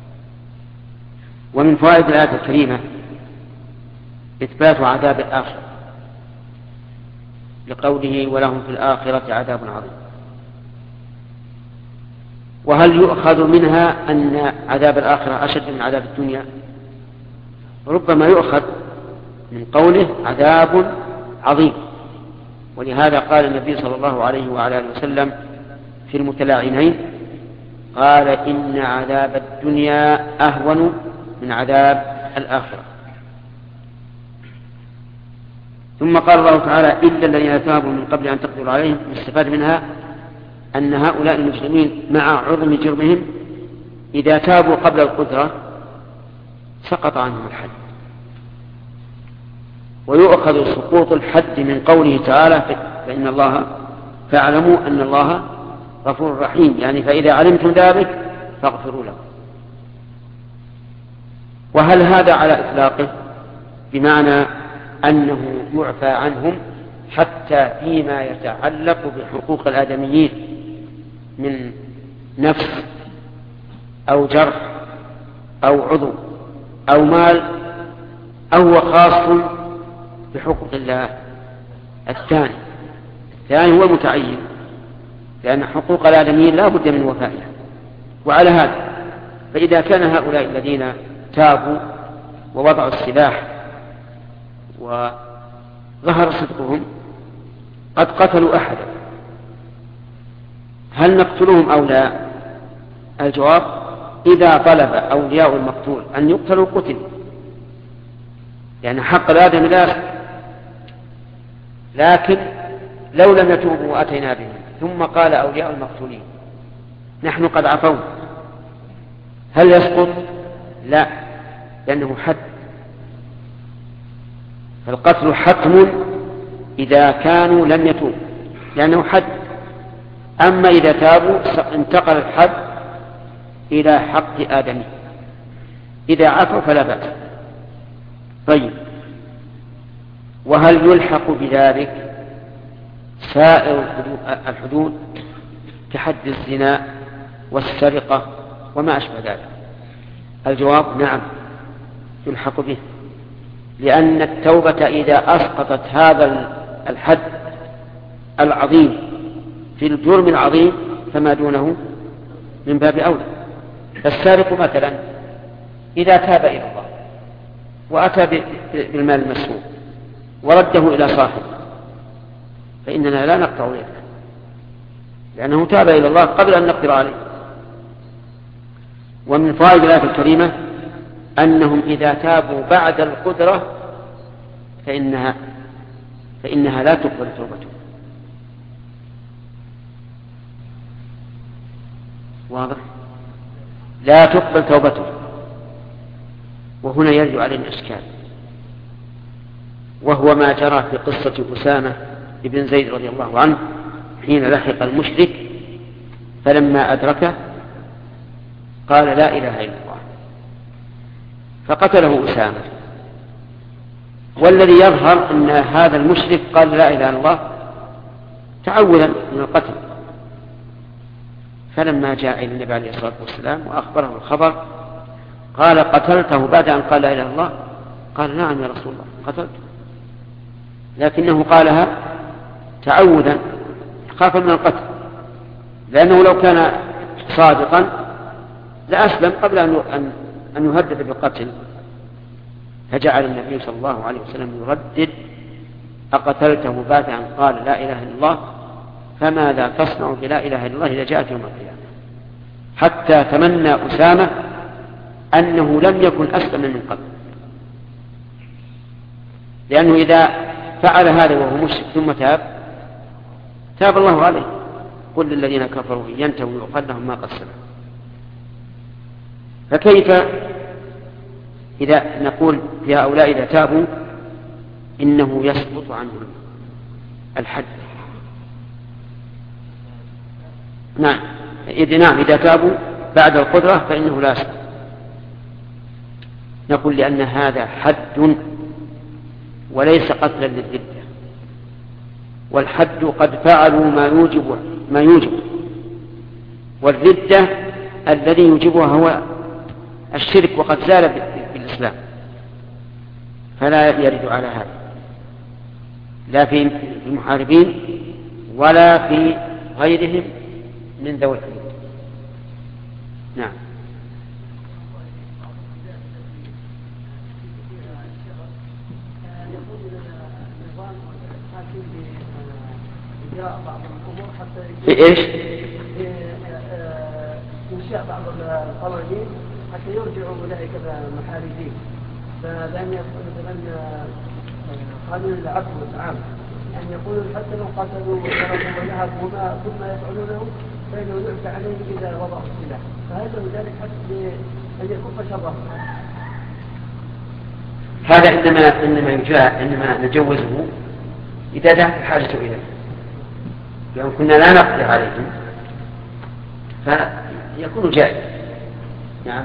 ومن فوائد الآية الكريمة إثبات عذاب الآخرة لقوله ولهم في الآخرة عذاب عظيم. وهل يؤخذ منها أن عذاب الآخرة أشد من عذاب الدنيا؟ ربما يؤخذ من قوله عذاب عظيم، ولهذا قال النبي صلى الله عليه وعلى آله وسلم في المتلاعنين قال إن عذاب الدنيا أهون من عذاب الآخرة. ثم قال الله تعالى إلا الذين تابوا من قبل أن تقدروا عليهم. يستفاد منها أن هؤلاء المسلمين مع عظم جرمهم إذا تابوا قبل القدرة سقط عنهم الحد. ويؤخذ سقوط الحد من قوله تعالى فإن الله فاعلموا أن الله غفور رحيم، يعني فإذا علمتم ذلك فاغفروا له. وهل هذا على إطلاقه بمعنى أنه يعفى عنهم حتى فيما يتعلق بحقوق الآدميين من نفس أو جرح أو عضو أو مال، أو هو خاص بحقوق الله؟ الثاني الثاني هو المتعين، لأن حقوق الآدميين لا بد من وفائها. وعلى هذا فإذا كان هؤلاء الذين تابوا ووضعوا السلاح وظهر صدقهم قد قتلوا أحدا، هل نقتلهم أو لا؟ الجواب إذا طلب أولياء المقتول أن يقتلوا قتل، يعني حق الآدم لا. لكن لو لم يتوبوا وأتينا بهم ثم قال أولياء المقتولين نحن قد عفونا، هل يسقط؟ لا، لأنه حد. فالقتل حتم إذا كانوا لم يتوبوا لأنه حد. أما إذا تابوا انتقل الحد إلى حق آدمي، إذا عفوا فلا بأس. طيب، وهل يلحق بذلك سائر الحدود كحد الزنا والسرقة وما أشبه ذلك؟ الجواب نعم يلحق به، لأن التوبة إذا أسقطت هذا الحد العظيم في الجرم العظيم فما دونه من باب أولى. السارق مثلا إذا تاب إلى الله وأتى بالمال المسروق ورده إلى صاحبه فإننا لا نقطع يده، لأنه تاب إلى الله قبل أن نقدر عليه. ومن فوائد الآية الكريمة أنهم إذا تابوا بعد القدرة فإنها فإنها لا تقبل توبتهم. واضح؟ لا تقبل توبتهم. وهنا يرجع علينا إشكال، وهو ما جرى في قصة أسامة بن زيد رضي الله عنه حين لحق المشرك فلما أدركه قال لا إله إلا الله فقتله أسامة. والذي يظهر أن هذا المشرك قال لا إله إلا الله تعوذا من القتل. فلما جاء إلى النبي عليه الصلاة والسلام وأخبره الخبر قال قتلته بعد أن قال لا إله إلا الله؟ قال نعم يا رسول الله قتلته، لكنه قالها تعوذا خاف من القتل، لأنه لو كان صادقا لأسلم قبل أن أن يهدد بالقتل. فجعل النبي صلى الله عليه وسلم يردد: أقتلته بعد أن قال لا إله إلا الله؟ فماذا تصنع بلا إله إلا الله إذا جاءت يوم القيامة؟ حتى تمنى أسامة أنه لم يكن أسلم من قبل، لأنه إذا فعل هذا وهو مشرك ثم تاب تاب الله عليه. قل للذين كفروا إن ينتهوا يغفر لهم ما قد سلف. فكيف إذا نقول في هؤلاء إذا تابوا إنه يسقط عنهم الحد؟ نعم إذا نعم إذا تابوا بعد القدرة فإنه لا يسقط. نقول لأن هذا حد وليس قتلا للردة، والحد قد فعلوا ما يوجب ما يوجب، والردة الذي يوجبها هو الشرك وقد زال بالإسلام، فلا يرد على هذا لا في المحاربين ولا في غيرهم من ذوي الحدود. نعم. في ايش؟ إنشاء بعض القوانين حتى يرجعوا أولئك المحاربين، فلأن يكون مثلا قانون العفو والتعامل أن يقولوا حتى لو قتلوا وضربوا ونهبوا وما ثم يفعلونه فإنه يعفى عليهم إذا وضعوا السلاح، فهذا ذلك حتى أن يكف شرهم. هذا إنما إنما يجاء إنما نجوزه إذا دعت الحاجة إليه، لأن كنا لا نقدر عليهم فيكون جائز. نعم.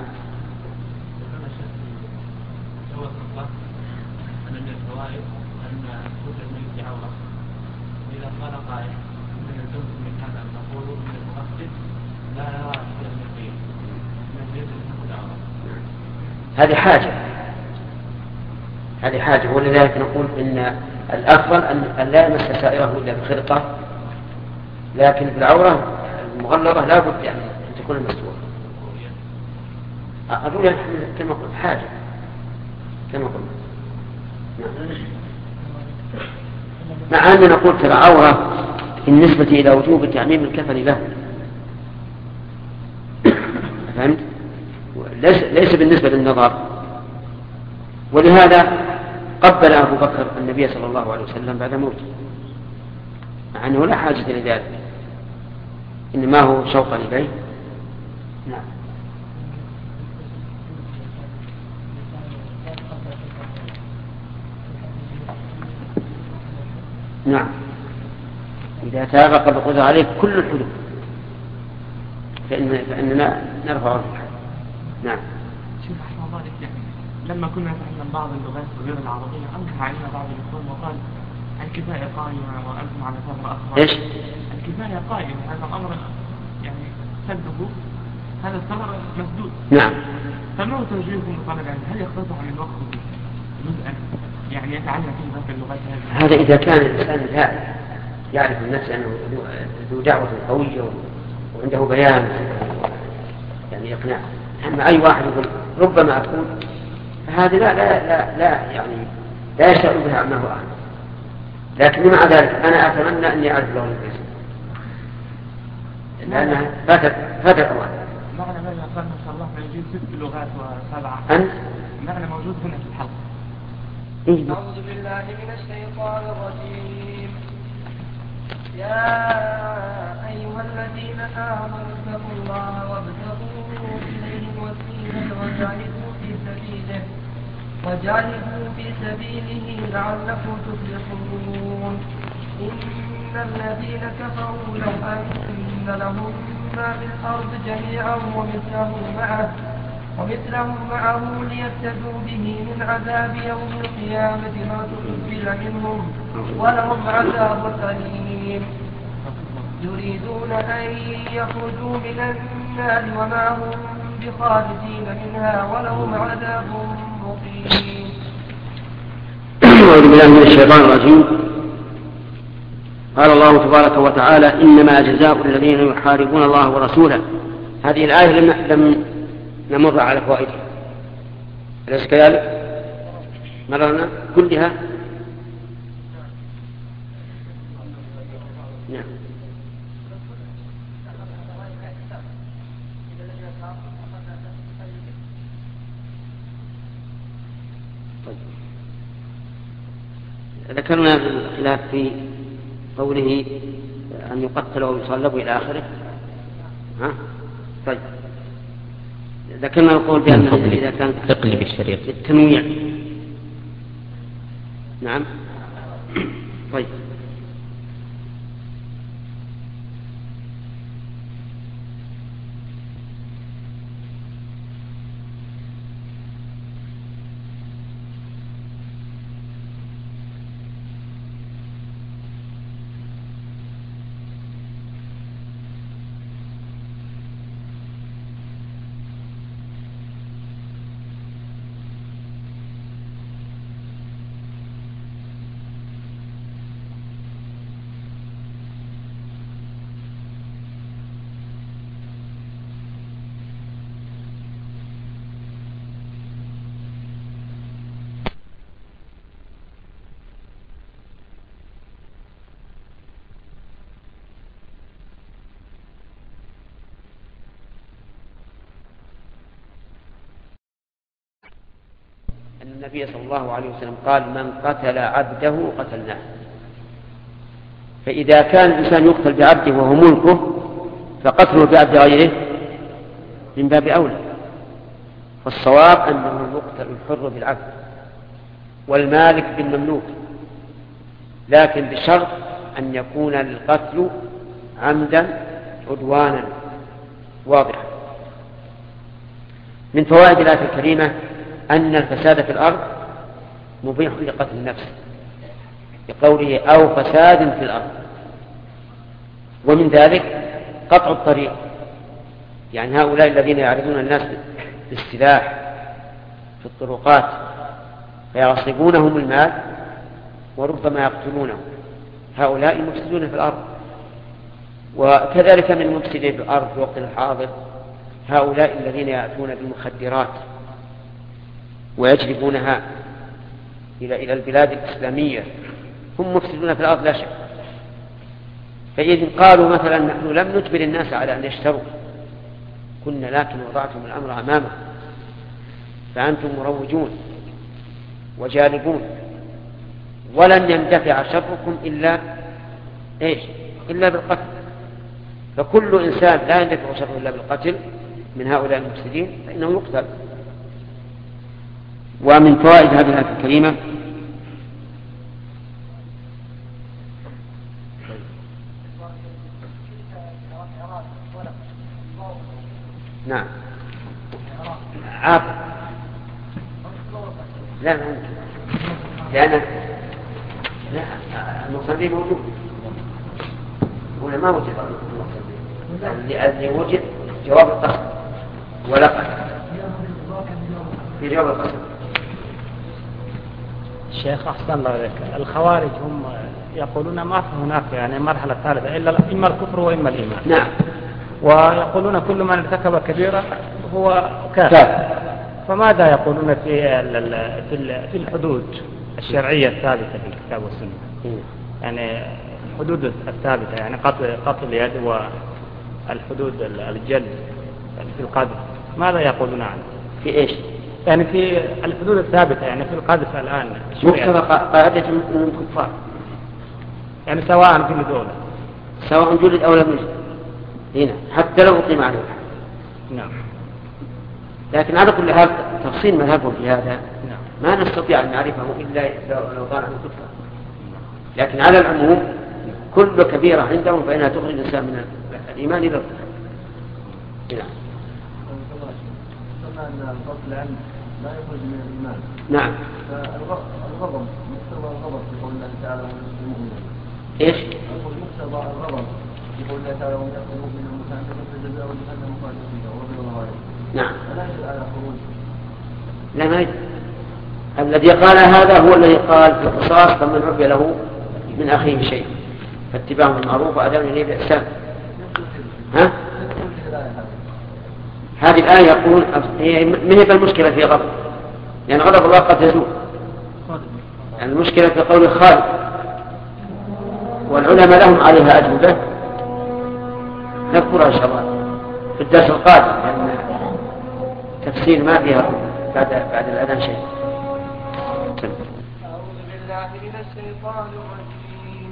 هذه حاجة هذه حاجة ولذلك نقول إن الأفضل أن لا يمس سائره إلا بخرقة، لكن بالعورة المغلظة لا بد أن تكون المستورة. أقول كما قلت حاجة كما قلت. مع أن نقول ترى عورة بالنسبة إلى وجوب تعميم الكفن له، فهمت؟ ليس, ليس بالنسبة للنظر. ولهذا قبل أبو بكر النبي صلى الله عليه وسلم بعد موته، مع أنه لا حاجة لذلك، إنما هو شوقا إليه. نعم. نعم إذا تاب قد قضى عليه كل الحدود فإن فإننا نرفع عنه الحد. نعم. شوف رحمه الله يعني لما كنا نتعلم بعض اللغات غير العربية أنكر علينا بعض الإخوان وقال الكفاية قائمة وأنتم على ثمر أخرى. إيش؟ الكفاية قائمة، هذا الأمر يعني سده هذا الثمر مسدود. نعم. فما هو توجيهكم لطالب العلم؟ هل يقتصر عن الوقت جزءا يعني يتعلم فيه ذلك اللغات هذه؟ هذا إذا كان الإنسان لا يعرف النفس أنه ذو دعوة قوية وعنده بيان يعني إقناع. أما أي واحد يقول ربما أكون، فهذا لا لا لا, لا يعني لا يشعر بها ما هو أهل. لكن مع ذلك أنا أتمنى أني أعرف اللغة الإنجليزية لأنها فاتت فاتت أوان. معنى ما يقال إن شاء الله يجيب ست لغات وسبعة. أنت؟ معنى موجود هنا في الحلقة. أعوذ بالله من الشيطان الرجيم. يا أيها الذين آمنوا اتقوا الله وابتغوا إليه الوسيلة وجاهدوا في سبيله وجاهدوا في سبيله لعلكم تفلحون. إن الذين كفروا لو أن لهم ما في الأرض جميعا ومثله معه ومثله معه ليفتدوا به من عذاب يوم القيامة ما تقبل منهم ولهم عذاب أليم. يريدون أن يخرجوا من النار وما هم بخارجين منها ولهم عذاب مقيم. أعوذ بالله من الشيطان الرجيم. قال الله تبارك وتعالى إنما جزاء الذين يحاربون الله ورسوله. هذه الآية لم, لم نمر على فوائدها، أليس كذلك؟ مررنا كلها. نعم. طيب. ذكرنا الخلاف في قوله أن يقتل أو يصلب إلى آخره. ها؟ طيب. ذكرنا القول بأن إذا كان تقلب الشريط التنويع. نعم. طيب. النبي صلى الله عليه وسلم قال من قتل عبده قتلناه. فإذا كان الإنسان يقتل بعبده وهو ملكه فقتله بعبد غيره من باب أولى. والصواب أنه يقتل الحر بالعبد والمالك بالمملوك، لكن بشرط أن يكون القتل عمدا عدوانا واضحا. من فوائد الآية الكريمة أن الفساد في الأرض مبيح لقتل النفس بقوله أو فساد في الأرض. ومن ذلك قطع الطريق، يعني هؤلاء الذين يعرضون الناس بالسلاح في الطرقات فيغصبونهم المال وربما يقتلونهم، هؤلاء المفسدون في الأرض. وكذلك من المفسدين في الأرض في وقت الحاضر هؤلاء الذين يأتون بالمخدرات ويجلبونها إلى إلى البلاد الإسلامية، هم مفسدون في الأرض لا شك. فإذا قالوا مثلا نحن لم نجبر الناس على أن يشتروا، كنا لكن وضعتم الأمر أمامه فأنتم مروجون وجالبون، ولن يندفع شركم إلا إيش؟ إلا بالقتل. فكل إنسان لا يندفع شره إلا بالقتل من هؤلاء المفسدين فإنه يقتل. ومن فوائد هذه الآية الكريمة نعم عاق لا لا لأن المصلي موجود ولا ما وجد المصلي اللي وجد جواب القسم ولقد في جواب القسم. الشيخ أحسن الله إليك، الخوارج هم يقولون ما في هناك يعني مرحلة ثالثة إلا إما الكفر وإما الإيمان. نعم. ويقولون كل من ارتكب كبيرة هو كافر. فماذا يقولون في في الحدود الشرعية الثابتة في الكتاب والسنة؟ يعني الحدود الثابتة يعني قتل قتل اليد والحدود الجلد يعني في القذف، ماذا يقولون عنه؟ في إيش؟ يعني في الحدود الثابتة يعني في القذف الآن مقتضى قاعدة من الكفار، يعني سواء في الدولة سواء جلد أو لم يجلد هنا حتى لو أقيم عليه. نعم. لكن على كل حال تفصيل مذهبهم في هذا نعم. ما نستطيع أن نعرفه إلا لو ظهر عن كفر، لكن على العموم كل كبيرة عندهم فإنها تخرج الإنسان من الإيمان إلى الكفر. نعم. القتل العمد لا يخرج من الإيمان. نعم. الغضب مقتضى الغضب في قول الله تعالى المؤمنين. إيش؟ مقتضى الغضب في قول الله تعالى ومن يقتل مؤمنا متعمدا فجزاؤه جهنم خالدا فيها ورضي الله عنه. نعم. فلا يجوز على خروج. لا ما يجوز. الذي قال هذا هو الذي قال في القصاص فمن عفي له من أخيه شيء، فاتباع بالمعروف وأداء إليه بإحسان. ها؟ هذه الآية يقول ما هي المشكلة في غضب؟ لأن يعني غضب الله قد يزول. يعني المشكلة في قول خالد، والعلماء لهم عليها أجوبة نذكرها إن شاء الله في الدرس القادم، لأن تفسير ما فيها بعد بعد الأذان شيء. أعوذ بالله من الشيطان الرجيم.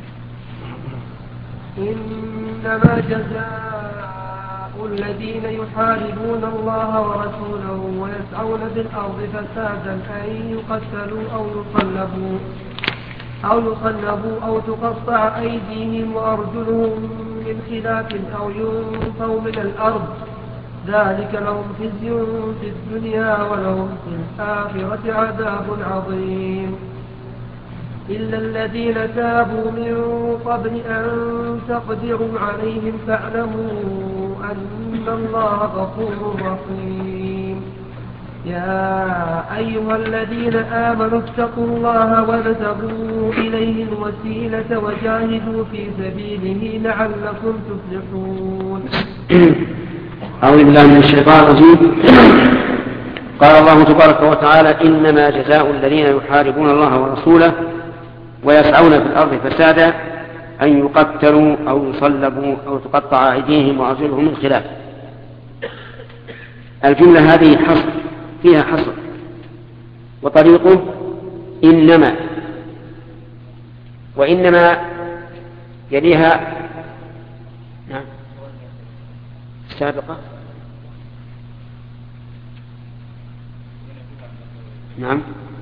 إنما جزاء الذين يحاربون الله ورسوله ويسعون في الأرض فسادا أن يقتلوا أو يصلبوا أو يصلبوا أو تقطع أيديهم وأرجلهم من خلاف أو ينفوا من الأرض، ذلك لهم خزي في الدنيا ولهم في الآخرة عذاب عظيم. إلا الذين تابوا من قبل أن تقدروا عليهم فاعلموا أن الله غفور رحيم. يا أيها الذين آمنوا اتقوا الله وابتغوا إليه الوسيلة وجاهدوا في سبيله لعلكم تفلحون. أعوذ بالله من الشيطان الرجيم. قال الله تبارك وتعالى: إنما جزاء الذين يحاربون الله ورسوله ويسعون في الأرض فسادا أن يقتلوا أو يصلبوا أو تقطع أيديهم وأرجلهم من خلاف. الجملة هذه حصر فيها حصر، وطريقه إنما، وإنما يليها نعم السابقة نعم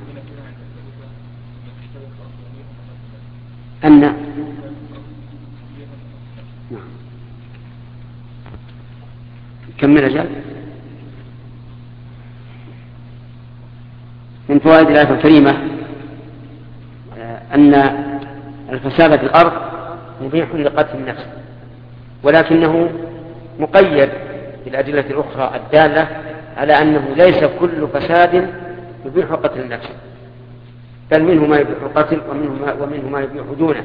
أن نعم كمل أجل. من فوائد الآية الكريمة أن الفساد في الأرض مبيح لقتل النفس، ولكنه مقيد بالأدلة الأخرى الدالة على أنه ليس كل فساد يبيح قتل النفس، بل منه ما يبيح القتل ومنه ما, ومنه ما يبيح دونه.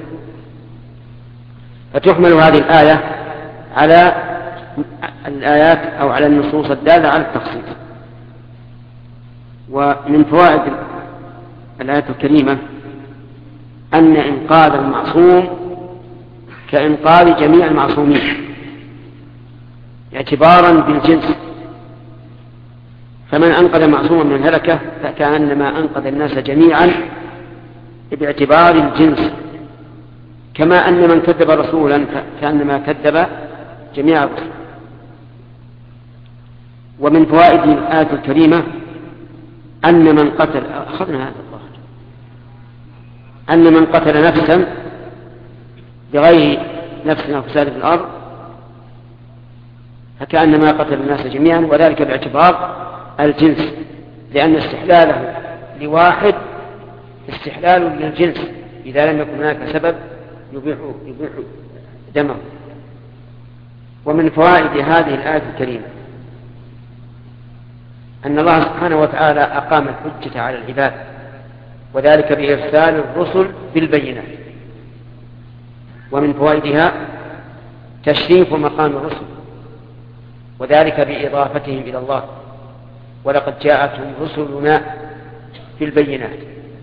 فتحمل هذه الآية على الآيات أو على النصوص الدالة على التخصيص. ومن فوائد الآية الكريمة أن إنقاذ المعصوم كإنقاذ جميع المعصومين اعتبارا بالجنس، فمن أنقذ معصوما من الهلكة فكأنما أنقذ الناس جميعا باعتبار الجنس، كما أن من كذب رسولا كأنما كذب جميع الرسل. ومن فوائد الآية الكريمة أن من قتل أخذنا هذا الظاهر أن من قتل نفسا بغير نفس أو فساد في الأرض فكأنما قتل الناس جميعا، وذلك باعتبار الجنس، لأن استحلاله لواحد استحلال للجنس إذا لم يكن هناك سبب يبيح, يبيح دمه. ومن فوائد هذه الآية الكريمة أن الله سبحانه وتعالى أقام الحجة على العباد، وذلك بإرسال الرسل بالبينات. ومن فوائدها تشريف مقام الرسل، وذلك بإضافتهم إلى الله، ولقد جاءتهم رسلنا بالبينات.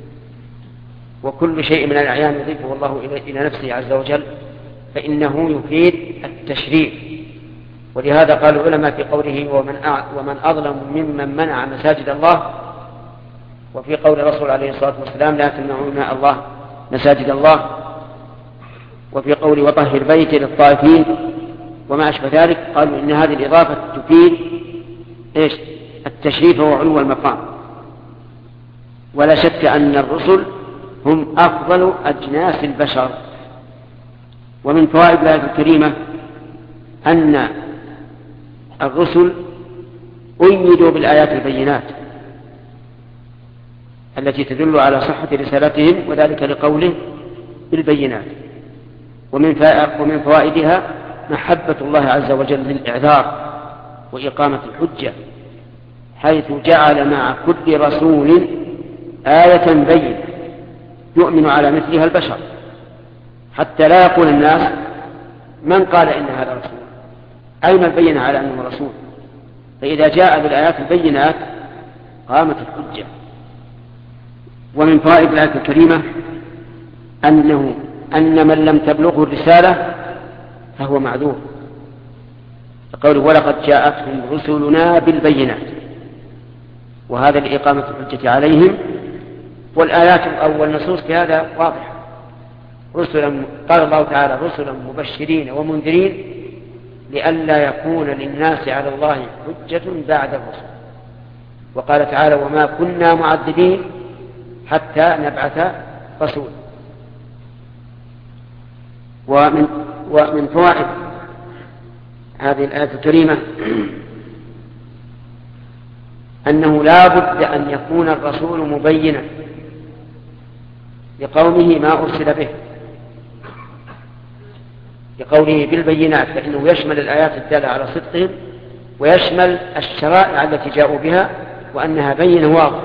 وكل شيء من الأعيان يضيفه الله إلى نفسه عز وجل فإنه يفيد التشريف. ولهذا قال العلماء في قوله ومن, ومن أظلم ممن منع مساجد الله، وفي قول الرسول عليه الصلاة والسلام لا تمنعون الله مساجد الله، وفي قول وطهر بيتي للطائفين وما أشبه ذلك، قالوا إن هذه الإضافة تفيد إيش؟ التشريف وعلو المقام. ولا شك أن الرسل هم أفضل أجناس البشر. ومن فوائد الآية الكريمة أن الرسل أيدوا بالآيات البينات التي تدل على صحة رسالتهم، وذلك لقوله بالبينات. ومن فوائدها محبة الله عز وجل للإعذار وإقامة الحجة، حيث جعل مع كل رسول آية بينة يؤمن على مثلها البشر، حتى لا يقول الناس من قال إن هذا رسول، أين البينة على أنه رسول؟ فإذا جاء بالآيات البينات قامت الحجة. ومن فوائد الآية الكريمة أنه أن من لم تبلغه الرسالة فهو معذور، قوله ولقد جاءتهم رسلنا بالبينات، وهذا لإقامة الحجة عليهم. والآيات أو النصوص في هذا واضحة. رسلا قال الله تعالى رسلا مبشرين ومنذرين لئلا يكون للناس على الله حجة بعد الرسل. وقال تعالى وما كنا معذبين حتى نبعث رسولا. ومن, ومن فوائد هذه الآية الكريمة أنه لا بد أن يكون الرسول مبينا لقومه ما أرسل به، لقوله بالبينات، فإنه يشمل الآيات الدالة على صدقهم ويشمل الشرائع التي جاءوا بها وأنها بينة واضحة،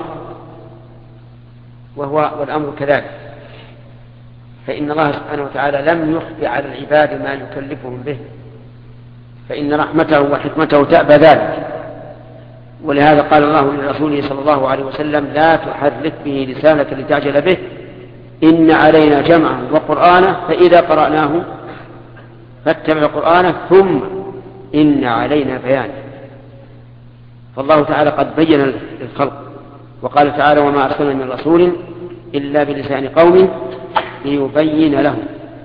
وهو والأمر كذلك. فإن الله سبحانه وتعالى لم يخفي على العباد ما يكلفهم به، فإن رحمته وحكمته تأبى ذلك. ولهذا قال الله لرسوله صلى الله عليه وسلم لا تحرك به لسانك لتعجل به إن علينا جمعه وقرآنه فإذا قرأناه فاتبع قرآنه ثم إن علينا بيانه. فالله تعالى قد بين للخلق، وقال تعالى وما أرسلنا من رسول إلا بلسان قومه ليبين لهم.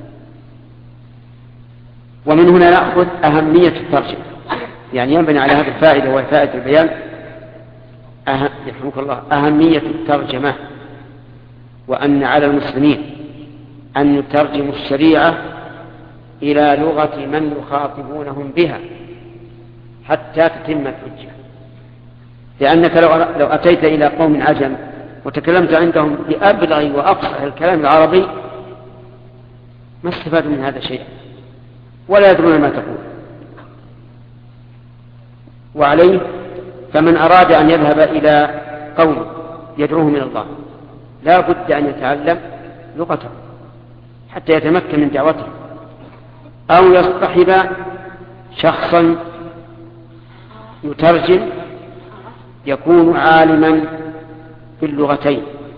ومن هنا نأخذ أهمية الترجمة، يعني ينبني على هذه الفائدة وهي فائدة البيان أه... يرحمك الله أهمية الترجمة، وأن على المسلمين أن يترجموا الشريعة إلى لغة من يخاطبونهم بها حتى تتم الحجة. لأنك لو لو أتيت إلى قوم عجم وتكلمت عندهم بأبلغ وأفصح الكلام العربي ما استفادوا من هذا شيء ولا يدرون ما تقول. وعليه فمن أراد أن يذهب إلى قوم يدعوهم إلى الله لا بد أن يتعلم لغته حتى يتمكن من دعوته، أو يصطحب شخصا يترجم يكون عالما في اللغتين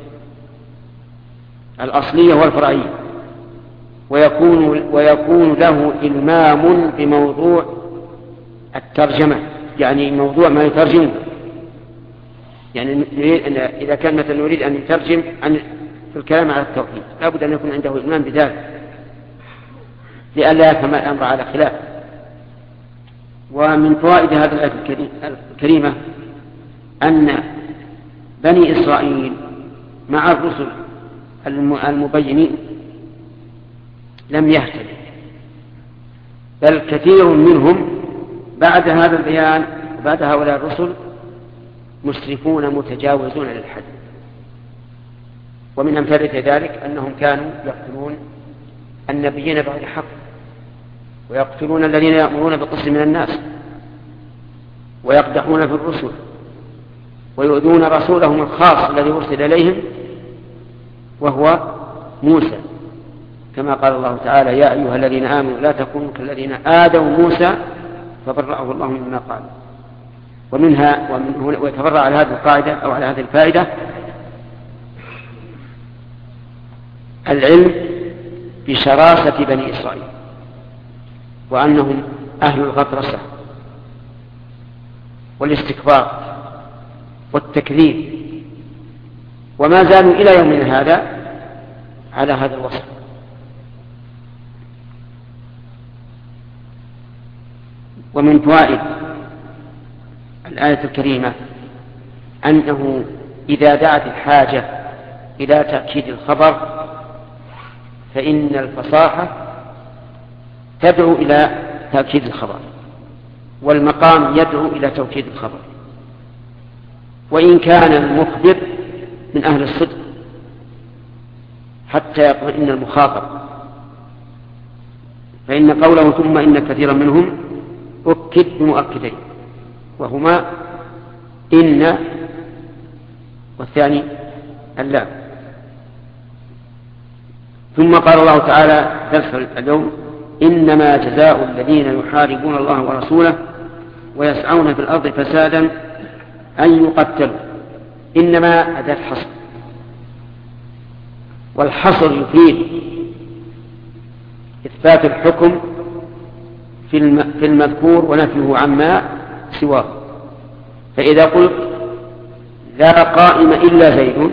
الأصلية والفرعية، ويكون, ويكون له إلمام بموضوع الترجمة، يعني موضوع ما يترجم. يعني إذا كان مثلا نريد أن يترجم عن في الكلام على التوحيد لا بد أن يكون عنده إلمام بذلك لئلا يفهم الأمر على خلاف. ومن فوائد هذه الآية الكريمة أن بني إسرائيل مع الرسل المبينين لم يهتدوا، بل كثير منهم بعد هذا البيان وبعد هؤلاء الرسل مسرفون متجاوزون للحد. ومن أمثلة ذلك أنهم كانوا يقتلون النبيين بغير حق، ويقتلون الذين يأمرون بالقسط من الناس، ويقدحون في الرسل، ويؤذون رسولهم الخاص الذي أرسل إليهم وهو موسى، كما قال الله تعالى يا أيها الذين آمنوا لا تكونوا كالذين آذوا موسى فبرأه الله مما قال. ومنها ومن هنا ويتبرع على هذه القاعدة أو على هذه الفائدة العلم بشراسة بني إسرائيل وأنهم أهل الغطرسة والاستكبار والتكذيب، وما زالوا إلى يومنا هذا على هذا الوصف. ومن فوائد الآية الكريمة أنه إذا دعت الحاجة إلى تأكيد الخبر فإن الفصاحة تدعو إلى تأكيد الخبر، والمقام يدعو إلى توكيد الخبر، وإن كان المخبر من أهل الصدق حتى يطمئن المخاطب، فإن قوله ثم إن كثيرا منهم أكد بمؤكدين وهما إن والثاني اللام. ثم قال الله تعالى درس اليوم: إنما جزاء الذين يحاربون الله ورسوله ويسعون في الأرض فسادا أن يقتلوا. إنما أداة حصر، والحصر يفيد إثبات الحكم في المذكور ونفيه عما سواه. فإذا قلت لا قائم إلا زيد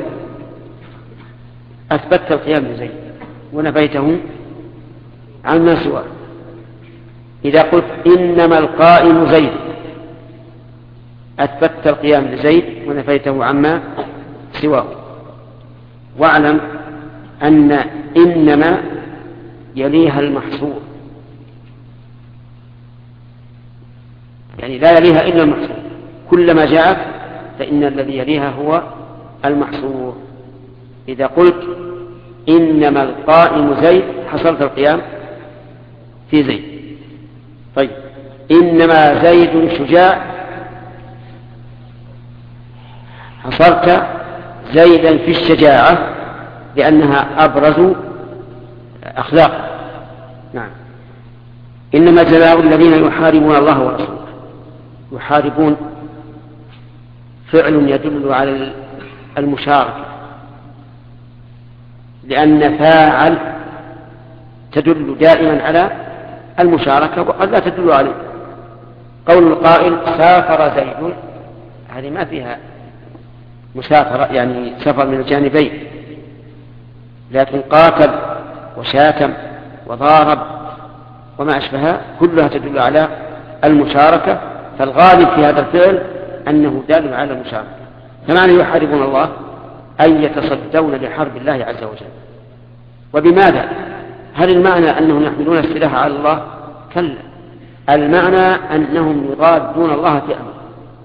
أثبتت القيام بزيد ونفيته عما سواه. إذا قلت إنما القائم زيد أثبتت القيام بزيد ونفيته عما سواه. واعلم أن إنما يليها المحصور، يعني لا يليها إلا المحصور، كلما جاءت فإن الذي يليها هو المحصور. إذا قلت إنما القائم زيد حصلت القيام في زيد. طيب، إنما زيد شجاع حصلت زيدا في الشجاعة لأنها أبرز أخلاق. نعم. إنما جزاء الذين يحاربون الله ورسوله. يحاربون فعل يدل على المشاركة، لأن فاعل تدل دائما على المشاركة وقد لا تدل عليه. قول القائل سافر زيد هذه ما فيها مسافرة، يعني سفر من الجانبين، لكن قاتل وشاتم وضارب وما أشبهها كلها تدل على المشاركة. فالغالب في هذا الفعل أنه دال على المشاركة. فمعنى يحاربون الله أي يتصدون لحرب الله عز وجل. وبماذا؟ هل المعنى أنهم يحملون السلاح على الله؟ كلا، المعنى أنهم يضادون الله في أمره،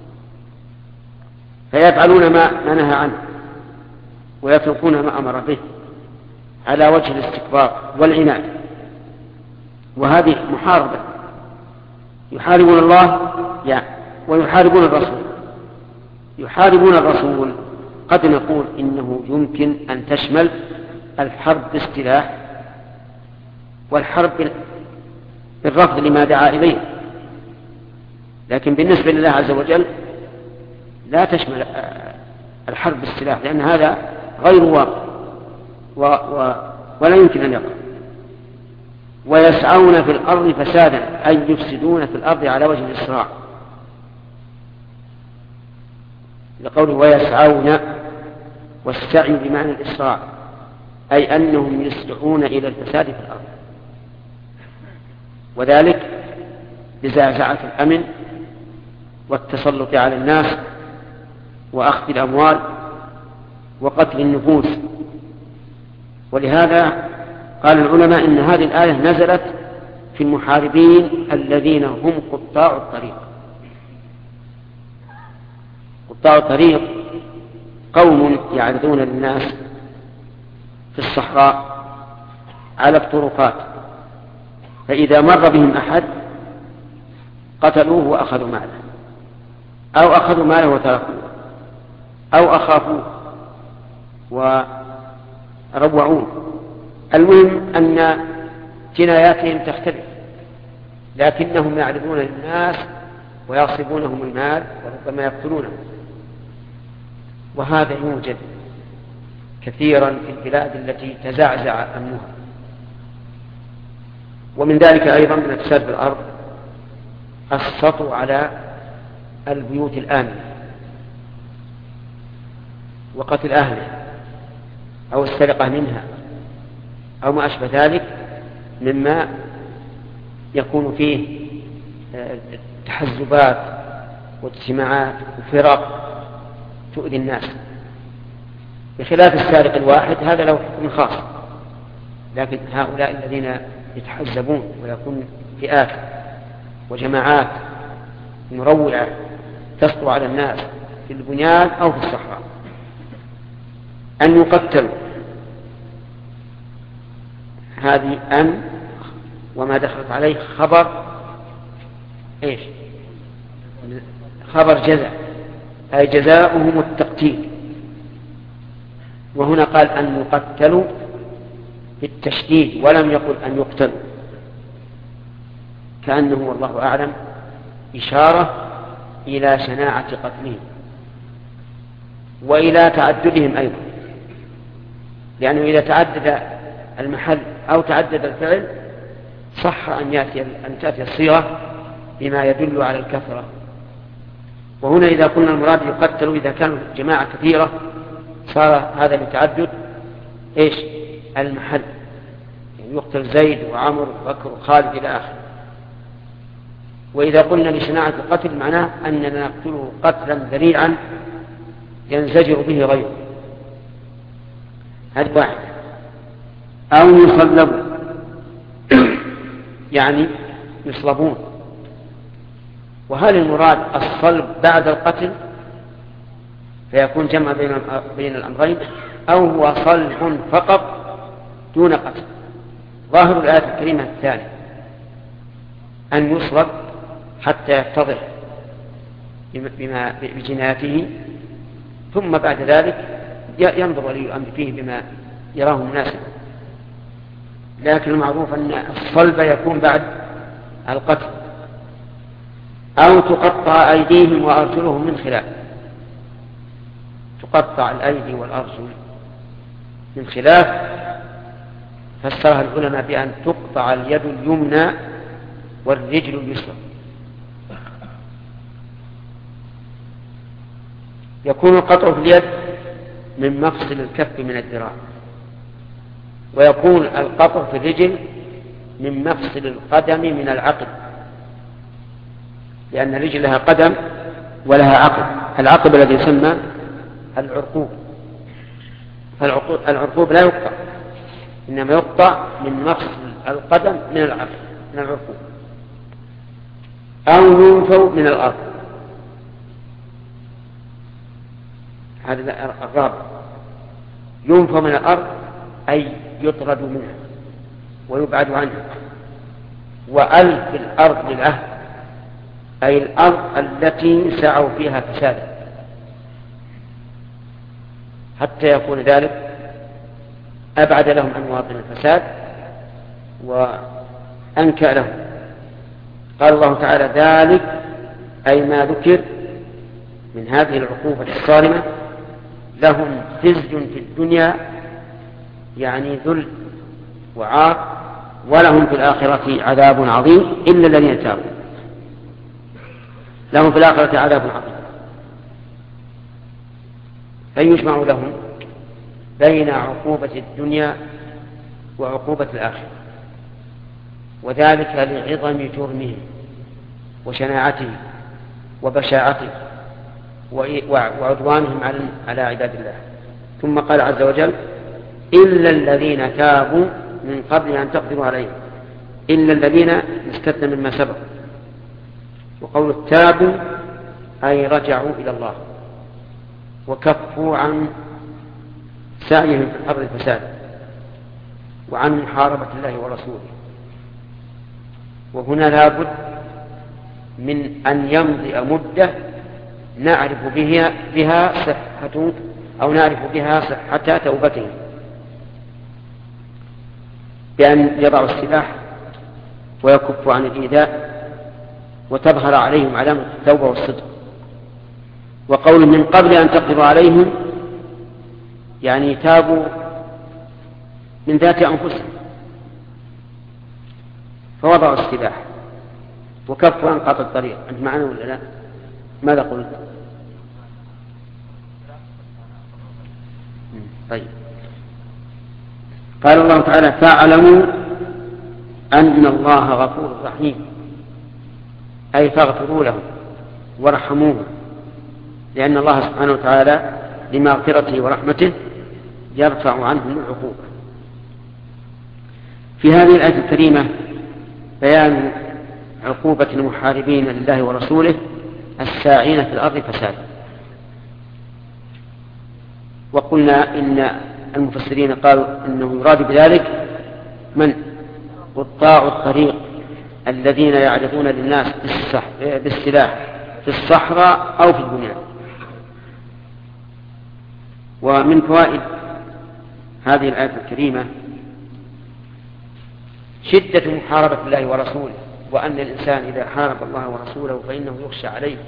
فيفعلون ما نهى عنه ويتركون ما أمر به على وجه الاستكبار والعناد، وهذه محاربة. يحاربون الله يعني ويحاربون الرسول. يحاربون الرسول قد نقول إنه يمكن أن تشمل الحرب باستلاح والحرب بالرفض لما دعا إليه، لكن بالنسبة لله عز وجل لا تشمل الحرب بالسلاح، لأن هذا غير واقع و و ولا يمكن أن يقع. ويسعون في الأرض فسادا أي يفسدون في الأرض على وجه الإسراع، لقوله ويسعون، والسعي بمعنى الإسراع أي أنهم يسرعون إلى الفساد في الأرض، وذلك بزعزعة الأمن والتسلط على الناس وأخذ الأموال وقتل النفوس. ولهذا قال العلماء إن هذه الآية نزلت في المحاربين الذين هم قطاع الطريق. قطاع الطريق قوم يعرضون للناس في الصحراء على الطرقات، فإذا مر بهم أحد قتلوه وأخذوا ماله، أو أخذوا ماله وتركوه، أو أخافوه وروعوه. المهم أن جناياتهم تختلف، لكنهم يعرضون للناس ويغصبونهم المال وربما يقتلونهم. وهذا يوجد كثيرا في البلاد التي تزعزع أمنها. ومن ذلك أيضا من الفساد في الأرض السطو على البيوت الآمنة وقتل أهلها أو السرقة منها أو ما أشبه ذلك مما يكون فيه تحزبات واجتماعات وفرق تؤذي الناس، بخلاف السارق الواحد هذا له حكم خاص. لكن هؤلاء الذين يتحزبون ويكون فئات وجماعات مروعة تسطو على الناس في البنيان أو في الصحراء أن يقتلوا، هذه أن وما دخلت عليه خبر إيش؟ خبر جزاء، أي جزاؤهم التقتيل. وهنا قال أن يقتلوا بالتشديد ولم يقل أن يقتلوا، كأنه والله أعلم إشارة إلى شناعة قتلهم وإلى تعددهم أيضا، لأنه إذا تعدد المحل أو تعدد الفعل صح أن يأتي أن تأتي الصيغة بما يدل على الكثرة. وهنا إذا قلنا المراد يقتلوا إذا كانوا جماعة كثيرة صار هذا لتعدد إيش المحل، يعني يقتل زيد وعمر وبكر وخالد إلى آخره. وإذا قلنا لشناعة القتل معناه أننا نقتله قتلا ذريعا ينزجر به غيره، هذا واحد. أو يصلبوا يعني يصلبون. وهل المراد الصلب بعد القتل فيكون جمع بين الأمرين، أو هو صلب فقط دون قتل؟ ظاهر الآية الكريمة الثاني، أن يصلب حتى يتضح بما بجنايته، ثم بعد ذلك ينظر ولي الأمر فيه بما يراه مناسبا. لكن المعروف أن الصلب يكون بعد القتل. أو تقطع أيديهم وأرجلهم من خلاف، تقطع الأيدي والأرجل من خلاف، فسرها العلماء بأن تقطع اليد اليمنى والرجل اليسرى. يكون القطع في اليد من مفصل الكف من الذراع، ويكون القطع في الرجل من مفصل القدم من العقب، لأن الرجل لها قدم ولها عقب، العقب الذي يسمى العرقوب، فالعرقوب لا يقطع، إنما يقطع من مفصل القدم من العقب من العرقوب. أو ينفوا من الأرض، هذا الرابع. ينفوا من الأرض أي يطرد منها ويبعد عنها. وأل في الأرض للعهد، أي الأرض التي سعوا فيها فسادا، حتى يكون ذلك أبعد لهم عن مواطن الفساد وأنكأ لهم. قال الله تعالى ذلك أي ما ذكر من هذه العقوبة الصارمة لهم خزي في الدنيا، يعني ذل وعار، ولهم في الآخرة عذاب عظيم إلا الذين تابوا، لهم في الآخرة عذاب عظيم. فيجمع لهم بين عقوبة الدنيا وعقوبة الآخرة، وذلك لعظم جرمهم وشناعته وبشاعته وعدوانهم على عباد الله. ثم قال عز وجل إلا الذين تابوا من قبل أن تقدروا عليهم، إلا الذين استثنى مما سبق. وقول التابوا أي رجعوا إلى الله وكفوا عن سعيهم في الأرض الفساد وعن محاربة الله ورسوله. وهنا لابد من أن يمضي مدة نعرف بها, بها صحة أو نعرف بها صحة توبتهم، بأن يضعوا السلاح ويكفوا عن الإيذاء وتظهر عليهم علامة التوبة والصدق. وقول من قبل أن تقدروا عليهم يعني تابوا من ذات أنفسهم فوضعوا السلاح وكفوا عن قطع الطريق. أنت معنا ولا لا؟ ماذا قلت؟ طيب. قال الله تعالى فاعلموا أن الله غفور رحيم، أي فاغفروا لهم وارحموهم، لأن الله سبحانه وتعالى لمغفرته ورحمته يرفع عنهم العقوبة. في هذه الآية الكريمة بيان عقوبة المحاربين لله ورسوله الساعين في الأرض فسادا. وقلنا إن المفسرين قالوا إنه يراد بذلك من قطاع الطريق الذين يعرضون للناس بالسلاح في الصحراء أو في البنيان. ومن فوائد هذه الآية الكريمة شدة محاربة الله ورسوله، وأن الإنسان إذا حارب الله ورسوله فإنه يخشى عليه،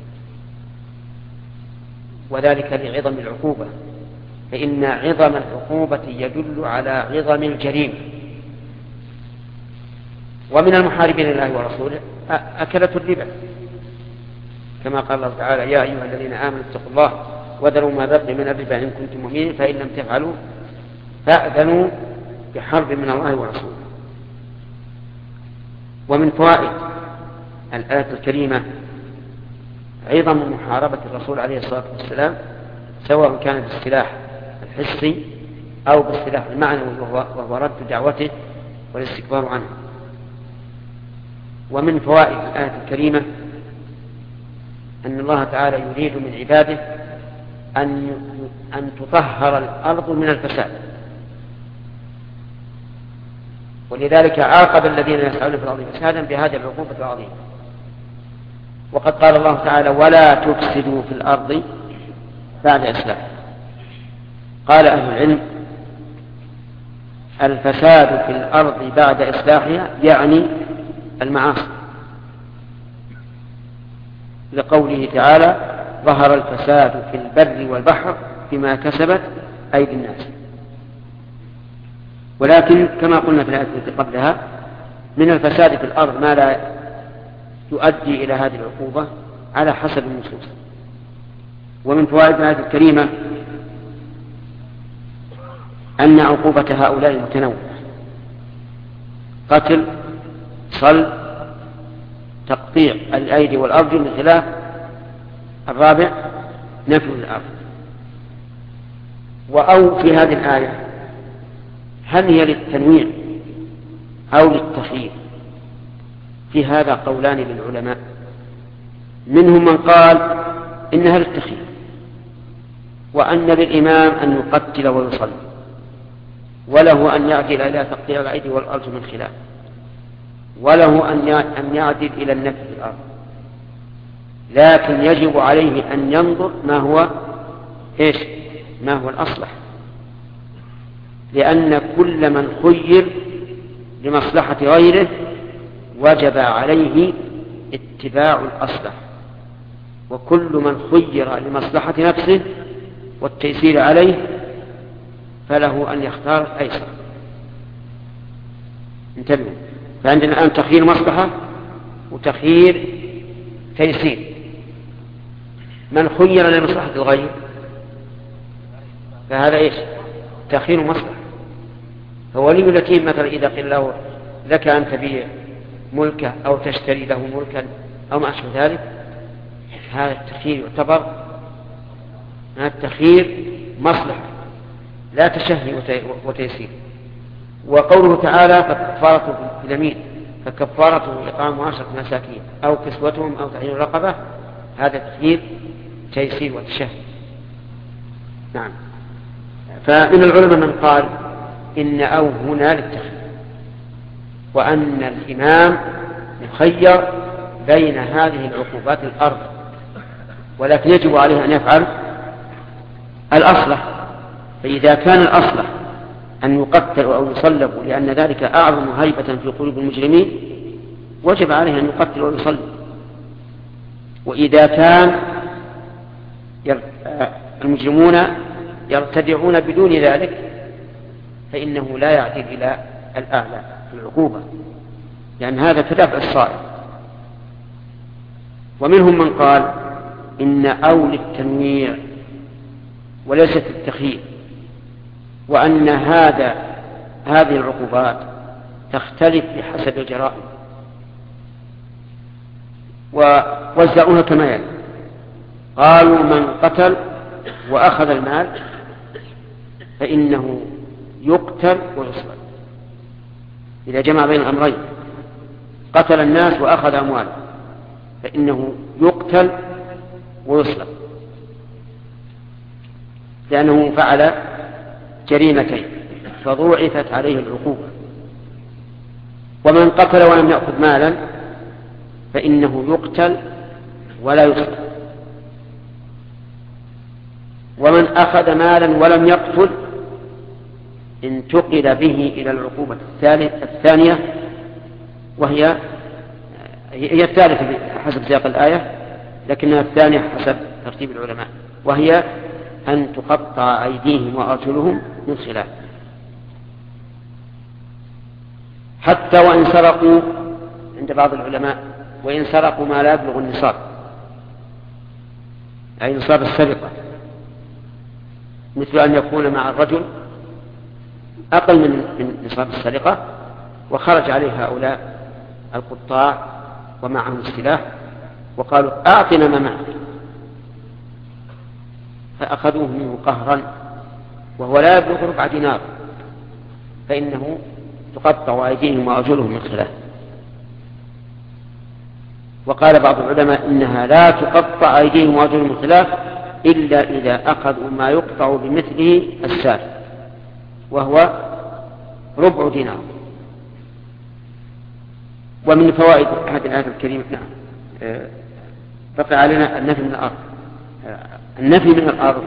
وذلك لعظم العقوبة، فإن عظم العقوبة يدل على عظم الجريمة. ومن المحاربين لله ورسوله أكلة الربا، كما قال الله تعالى: يا أيها الذين آمنوا اتقوا الله وذروا ما بقي من الربا إن كنتم مؤمنين فإن لم تفعلوا فأذنوا بحرب من الله ورسوله. ومن فوائد الآية الكريمة عظم محاربة الرسول عليه الصلاة والسلام، سواء كان بالسلاح الحسي أو بالسلاح المعنوي وهو رد دعوته والاستكبار عنه. ومن فوائد الآية الكريمة أن الله تعالى يريد من عباده أن أن تطهر الأرض من الفساد، ولذلك عاقب الذين يسعون في الأرض فسادا بهذه العقوبة العظيمة. وقد قال الله تعالى: ولا تفسدوا في الأرض بعد إصلاحها. قال أهل العلم: الفساد في الأرض بعد إصلاحها يعني المعاصي، لقوله تعالى: ظهر الفساد في البر والبحر بما كسبت أيدي الناس. ولكن كما قلنا في الآية التي قبلها، من الفساد في الأرض ما لا يؤدي إلى هذه العقوبة على حسب النصوص. ومن فوائد الآية الكريمة أن عقوبة هؤلاء متنوعة: قتل، صلب، تقطيع الأيدي والأرجل، بخلاف الرابع نفي الأرض. وأو في هذه الآية هل هي للتنويع أو للتخيير؟ في هذا قولان للعلماء، منهم من قال إنها للتخيير، وأن للإمام أن يقتل ويصلي، وله أن يعدل إلى تقطيع الأيدي والأرجل من خلاف، وله أن يعدل إلى النفي في الأرض، لكن يجب عليه أن ينظر ما هو إيش ما هو الأصلح، لأن كل من خير لمصلحة غيره وجب عليه اتباع الأصلح، وكل من خير لمصلحة نفسه والتيسير عليه فله أن يختار الأيسر. انتبهوا، فعندنا الآن تخيير مصلحة وتخيير تيسير. من خير لمصلحة الغير فهذا إيش؟ تخيير مصلحة. فولي اليتيم مثلا إذا قيل له لك أن تبيع ملكه أو تشتري له ملكا أو ما أشبه ذلك، هذا التخيير يعتبر هذا التخيير مصلحة لا تشهي وتيسير. وقوله تعالى: فكفارته اليمين، فكفارته إطعام عشرة مساكين أو كسوتهم أو تحرير رقبة، هذا تخيير تيسير وتشهي. نعم. فمن العلماء من قال إن أو هنا للتخيير، وأن الإمام يخير بين هذه العقوبات الأربع، ولكن يجب عليه أن يفعل الأصلح. فإذا كان الأصلح أن يقتل أو يصلب لأن ذلك أعظم هيبة في قلوب المجرمين، وجب عليه أن يقتل أو يصلب. وإذا كان المجرمون يرتدعون بدون ذلك فإنه لا يعدل إلى الأعلى في العقوبة، لأن هذا تدافع الصائب. ومنهم من قال إن أو للتنويع وليست التخيير، وأن هذا هذه العقوبات تختلف بحسب الجرائم، ووزعوها كما يلي: قالوا من قتل وأخذ المال فإنه يقتل ويصلب، إذا جمع بين الأمرين، قتل الناس وأخذ أموال فإنه يقتل ويصلب، لأنه فعل جريمتين فضوعفت عليه العقوبة. ومن قتل ولم يأخذ مالا فإنه يقتل ولا يصلب. ومن أخذ مالا ولم يقتل انتقل به إلى العقوبة الثانية، وهي هي الثالثة حسب سياق الآية، لكنها الثانية حسب ترتيب العلماء، وهي أن تقطع أيديهم وأرجلهم من خلاف، حتى وإن سرقوا عند بعض العلماء، وإن سرقوا ما لا يبلغ النصاب، أي نصاب السرقة، مثل أن يكون مع الرجل أقل من نصاب السرقة، وخرج عليه هؤلاء القطاع ومعهم السلاح وقالوا أعطنا ما معك، فأخذوه منه قهرا وهو لا يبلغ ربع دينار، فإنه تقطع أيديهم وأرجلهم من خلاف. وقال بعض العلماء إنها لا تقطع أيديهم وأرجلهم من خلاف إلا إذا أخذوا ما يقطع بمثله السارق، وهو ربع دينار. ومن فوائد هذه الآية الكريمة نعم بقي علينا النفي من الأرض. النفي من الأرض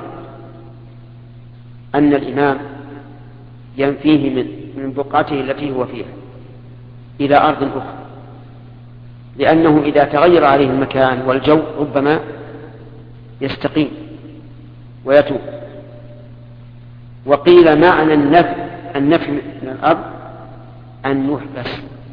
أن الإمام ينفيه من من بقعته التي هو فيها إلى أرض أخرى، لأنه إذا تغير عليه المكان والجو ربما يستقيم ويتوب. وقيل معنى النفي النفي من الأرض أن يحبس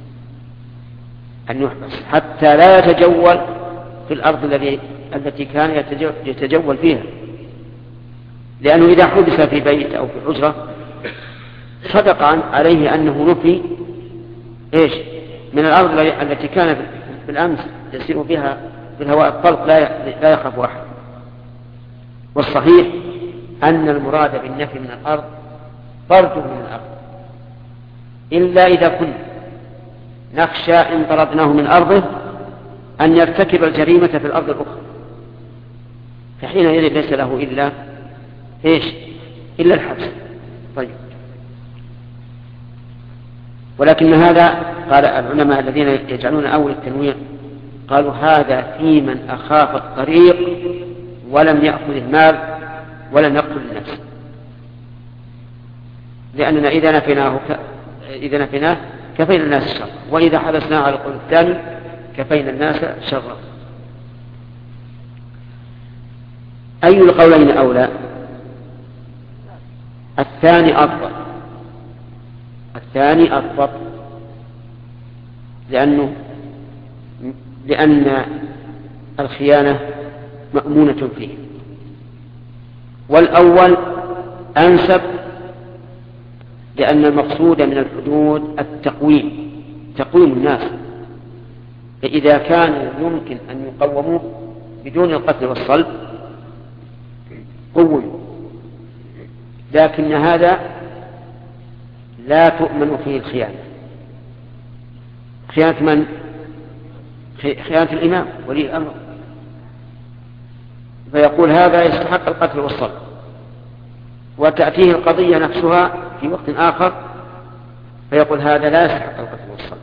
أن يحبس حتى لا يتجول في الأرض التي التي كان يتجول فيها، لأنه إذا حبس في بيت أو في حجرة صدق عليه أنه نفي إيش من الأرض التي كان بالأمس يسير فيها بالهواء الطلق لا يخاف أحد. والصحيح أن المراد بالنفي من الأرض طرده من الأرض، إلا إذا كنا نخشى إن طردناه من أرضه أن يرتكب الجريمة في الأرض الأخرى، فحينئذ ليس له إلا إيش إلا الحبس. طيب، ولكن هذا قال العلماء الذين يجعلون أول التنويع قالوا هذا في من أخاف الطريق ولم يأخذ المال ولم يقتل النفس، لأننا إذا نفيناه إذا نفيناه كفينا الناس الشر، وإذا حبسناه على القول الثاني كفينا الناس شرا. أي القولين أولى؟ الثاني أضبط الثاني أضبط لأنه لأن الخيانة مأمونة فيه، والأول أنسب لأن المقصود من الحدود التقويم تقويم الناس، فإذا كانوا يمكن أن يقوموا بدون القتل والصلب قوموا، لكن هذا لا تؤمن فيه الخيانة. خيانة من؟ خيانة الإمام ولي الأمر، فيقول هذا يستحق القتل والصلب، وتأتيه القضية نفسها في وقت آخر فيقول هذا لا يستحق القتل والصلب،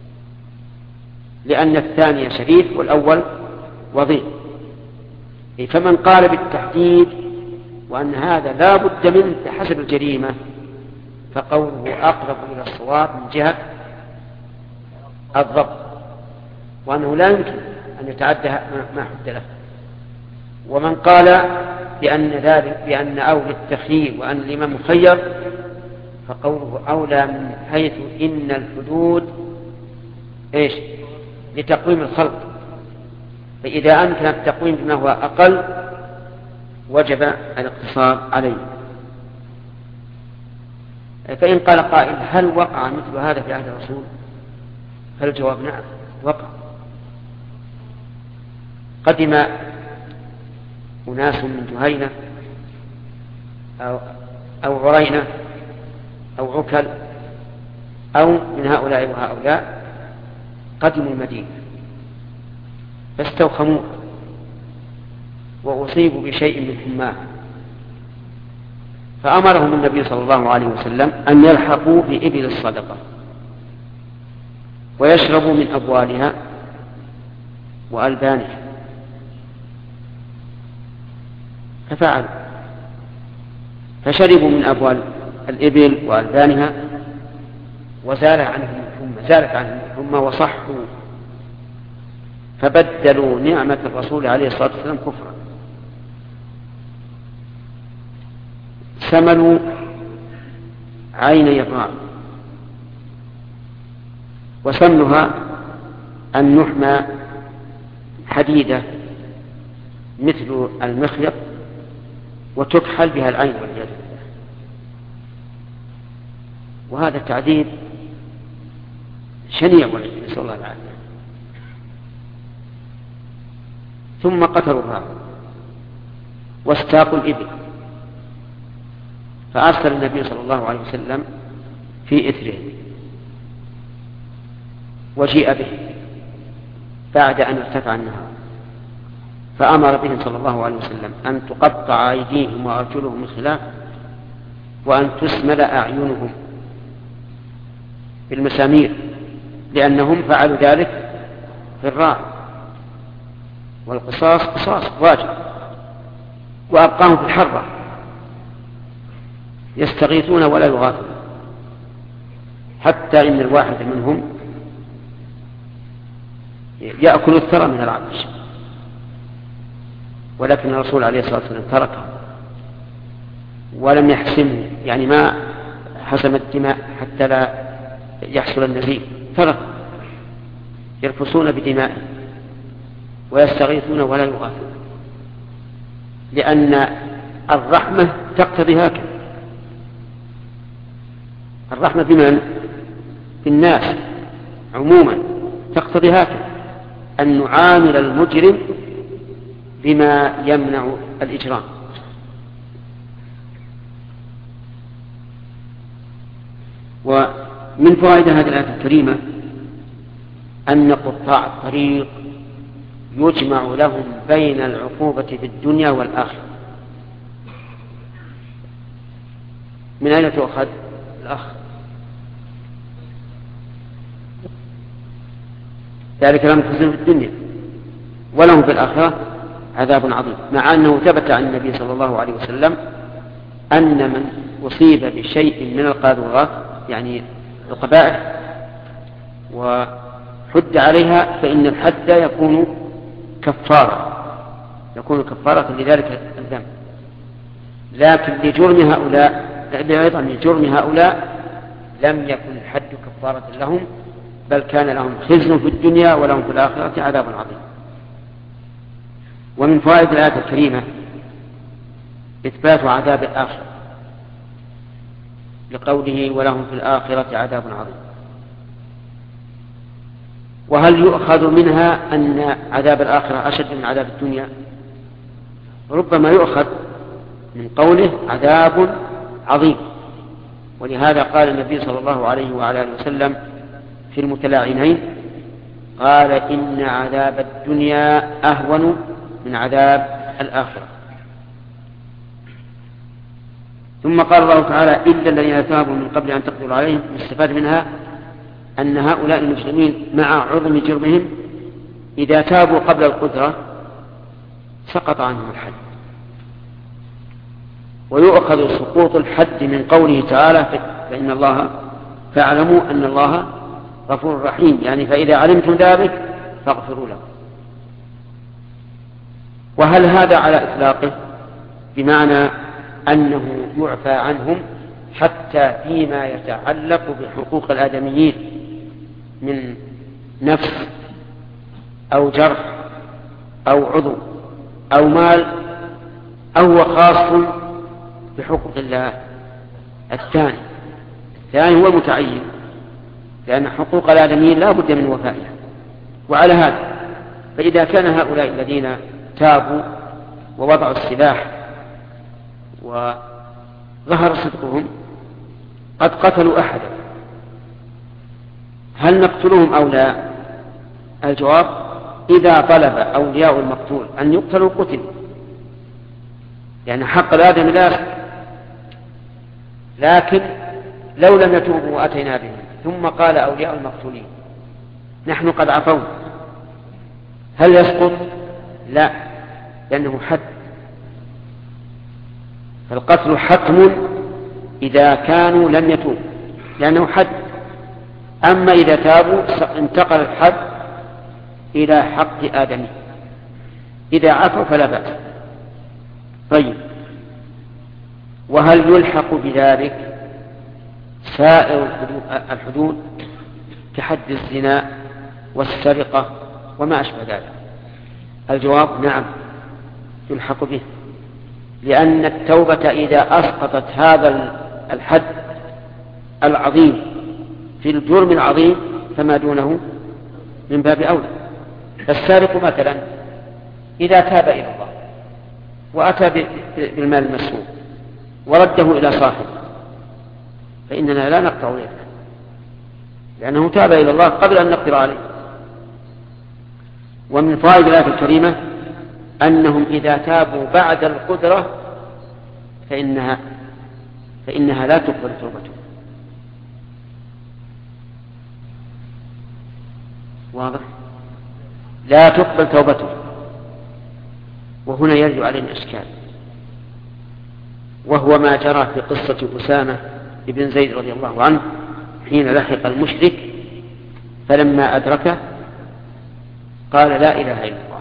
لأن الثاني شريف والأول وضيع. فمن قال بالتحديد وأن هذا لا بد منه بحسب الجريمة فقوله أقرب إلى الصواب من جهة الضبط، وأنه لا يمكن أن يتعدى ما حد له. ومن قال بأن ذلك بأن أولى التخيير وأن الإمام مخير فقوله أولى من حيث إن الحدود إيش لتقويم الخلق، فإذا أمكن التقويم بما هو أقل وجب الاقتصار عليه. فإن قال قائل هل وقع مثل هذا في عهد الرسول؟ فالجواب نعم وقع. قدم أناس من جهينة أو, أو عرينة أو عكل أو من هؤلاء وهؤلاء قدموا المدينة فاستوخموا وأصيبوا بشيء من حماه، فأمرهم النبي صلى الله عليه وسلم أن يلحقوا بإبل الصدقة ويشربوا من أبوالها وألبانها، ففعلوا فشربوا من أبوال الإبل وألبانها وزال عنهم الحمى، زالت عنهم الحمى وصحوا، فبدلوا نعمة الرسول عليه الصلاة والسلام كفرا. سملوا عيني الراع، وسمنها أن نحمى حديدة مثل المخيط وتكحل بها العين والعياذ بالله. وهذا تعذيب شنيع نسأل الله العافية. ثم قتلوا الراع واستاقوا الإبل، فأرسل النبي صلى الله عليه وسلم في إثره وجيء به بعد أن ارتفع النهار، فأمر بهم صلى الله عليه وسلم أن تقطع أيديهم وأرجلهم من خلاف، وأن تسمل أعينهم بالمسامير، لأنهم فعلوا ذلك في الراع، والقصاص قصاص واجب. وأبقاهم في الحرة يستغيثون ولا يغاثون، حتى إن الواحد منهم يأكل الثرى من العطش، ولكن الرسول عليه الصلاة والسلام تركه ولم يحسمه، يعني ما حسم الدماء حتى لا يحصل النزيف، ترك يرفسون بدمائه ويستغيثون ولا يغاثون، لأن الرحمة تقتضي هكذا. الرحمة بمن؟ بالناس عموما، تقتضي هكذا أن نعامل المجرم بما يمنع الإجرام. ومن فوائد هذه الآية الكريمة أن قطاع الطريق يجمع لهم بين العقوبة في الدنيا والآخرة. من أين تؤخذ الأخ؟ ذلك لم يخزن في الدنيا ولهم في الآخرة عذاب عظيم، مع أنه ثبت عن النبي صلى الله عليه وسلم أن من أصيب بشيء من القاذورات يعني القبائح وحد عليها فإن الحد يكون كفارة، يكون كفارة لذلك الذنب. لكن لجرم هؤلاء أيضا لجرم هؤلاء لم يكن الحد كفارة لهم، بل كان لهم خزي في الدنيا ولهم في الآخرة عذاب عظيم. ومن فوائد الآية الكريمة إثبات عذاب الآخرة لقوله ولهم في الآخرة عذاب عظيم. وهل يؤخذ منها أن عذاب الآخرة أشد من عذاب الدنيا؟ ربما يؤخذ من قوله عذاب عظيم، ولهذا قال النبي صلى الله عليه وعلى آله وسلم في المتلاعنين قال إن عذاب الدنيا أهون من عذاب الآخرة. ثم قال الله تعالى إلا الذين تابوا من قبل أن تقدروا عليهم. يستفاد منها أن هؤلاء المسلمين مع عظم جرمهم إذا تابوا قبل القدرة سقط عنهم الحد. ويؤخذ سقوط الحد من قوله تعالى فإن الله فاعلموا أن الله غفور رحيم، يعني فإذا علمتم ذلك فاغفروا له. وهل هذا على إطلاقه بمعنى أنه يعفى عنهم حتى فيما يتعلق بحقوق الآدميين من نفس أو جرح أو عضو أو مال، أو هو خاص بحقوق الله؟ الثاني الثاني هو المتعين، لأن حقوق الآدميين لا بد من وفائها. وعلى هذا فإذا كان هؤلاء الذين تابوا ووضعوا السلاح وظهر صدقهم قد قتلوا أحدا، هل نقتلهم أو لا؟ الجواب إذا طلب أولياء المقتول أن يقتلوا قتل، لأن حق الآدم لا. لكن لو لم يتوبوا وأتينا بهم ثم قال أولياء المقتولين نحن قد عفونا، هل يسقط؟ لا، لأنه حد. فالقتل حتم إذا كانوا لم يتوبوا لأنه حد. أما إذا تابوا انتقل الحد إلى حق آدمي، إذا عفوا فلا بأس. طيب، وهل يلحق بذلك سائر الحدود كحد الزنا والسرقة وما أشبه ذلك؟ الجواب نعم يلحق به، لأن التوبة إذا أسقطت هذا الحد العظيم في الجرم العظيم فما دونه من باب أولى. السارق مثلا إذا تاب إلى الله وأتى بالمال المسروق ورده إلى صاحبه فإننا لا نقطع يده، لأنه تاب إلى الله قبل أن نقدر عليه. ومن فوائد الآية الكريمة أنهم إذا تابوا بعد القدرة فإنها فإنها لا تقبل توبتهم. واضح؟ لا تقبل توبتهم. وهنا يرد علينا إشكال، وهو ما جرى في قصة أسامة بن زيد رضي الله عنه حين لحق المشرك فلما أدركه قال لا إله إلا الله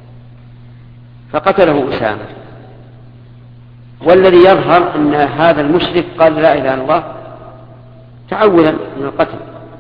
فقتله أسامة. والذي يظهر أن هذا المشرك قال لا إله إلا الله تعوذا من القتل.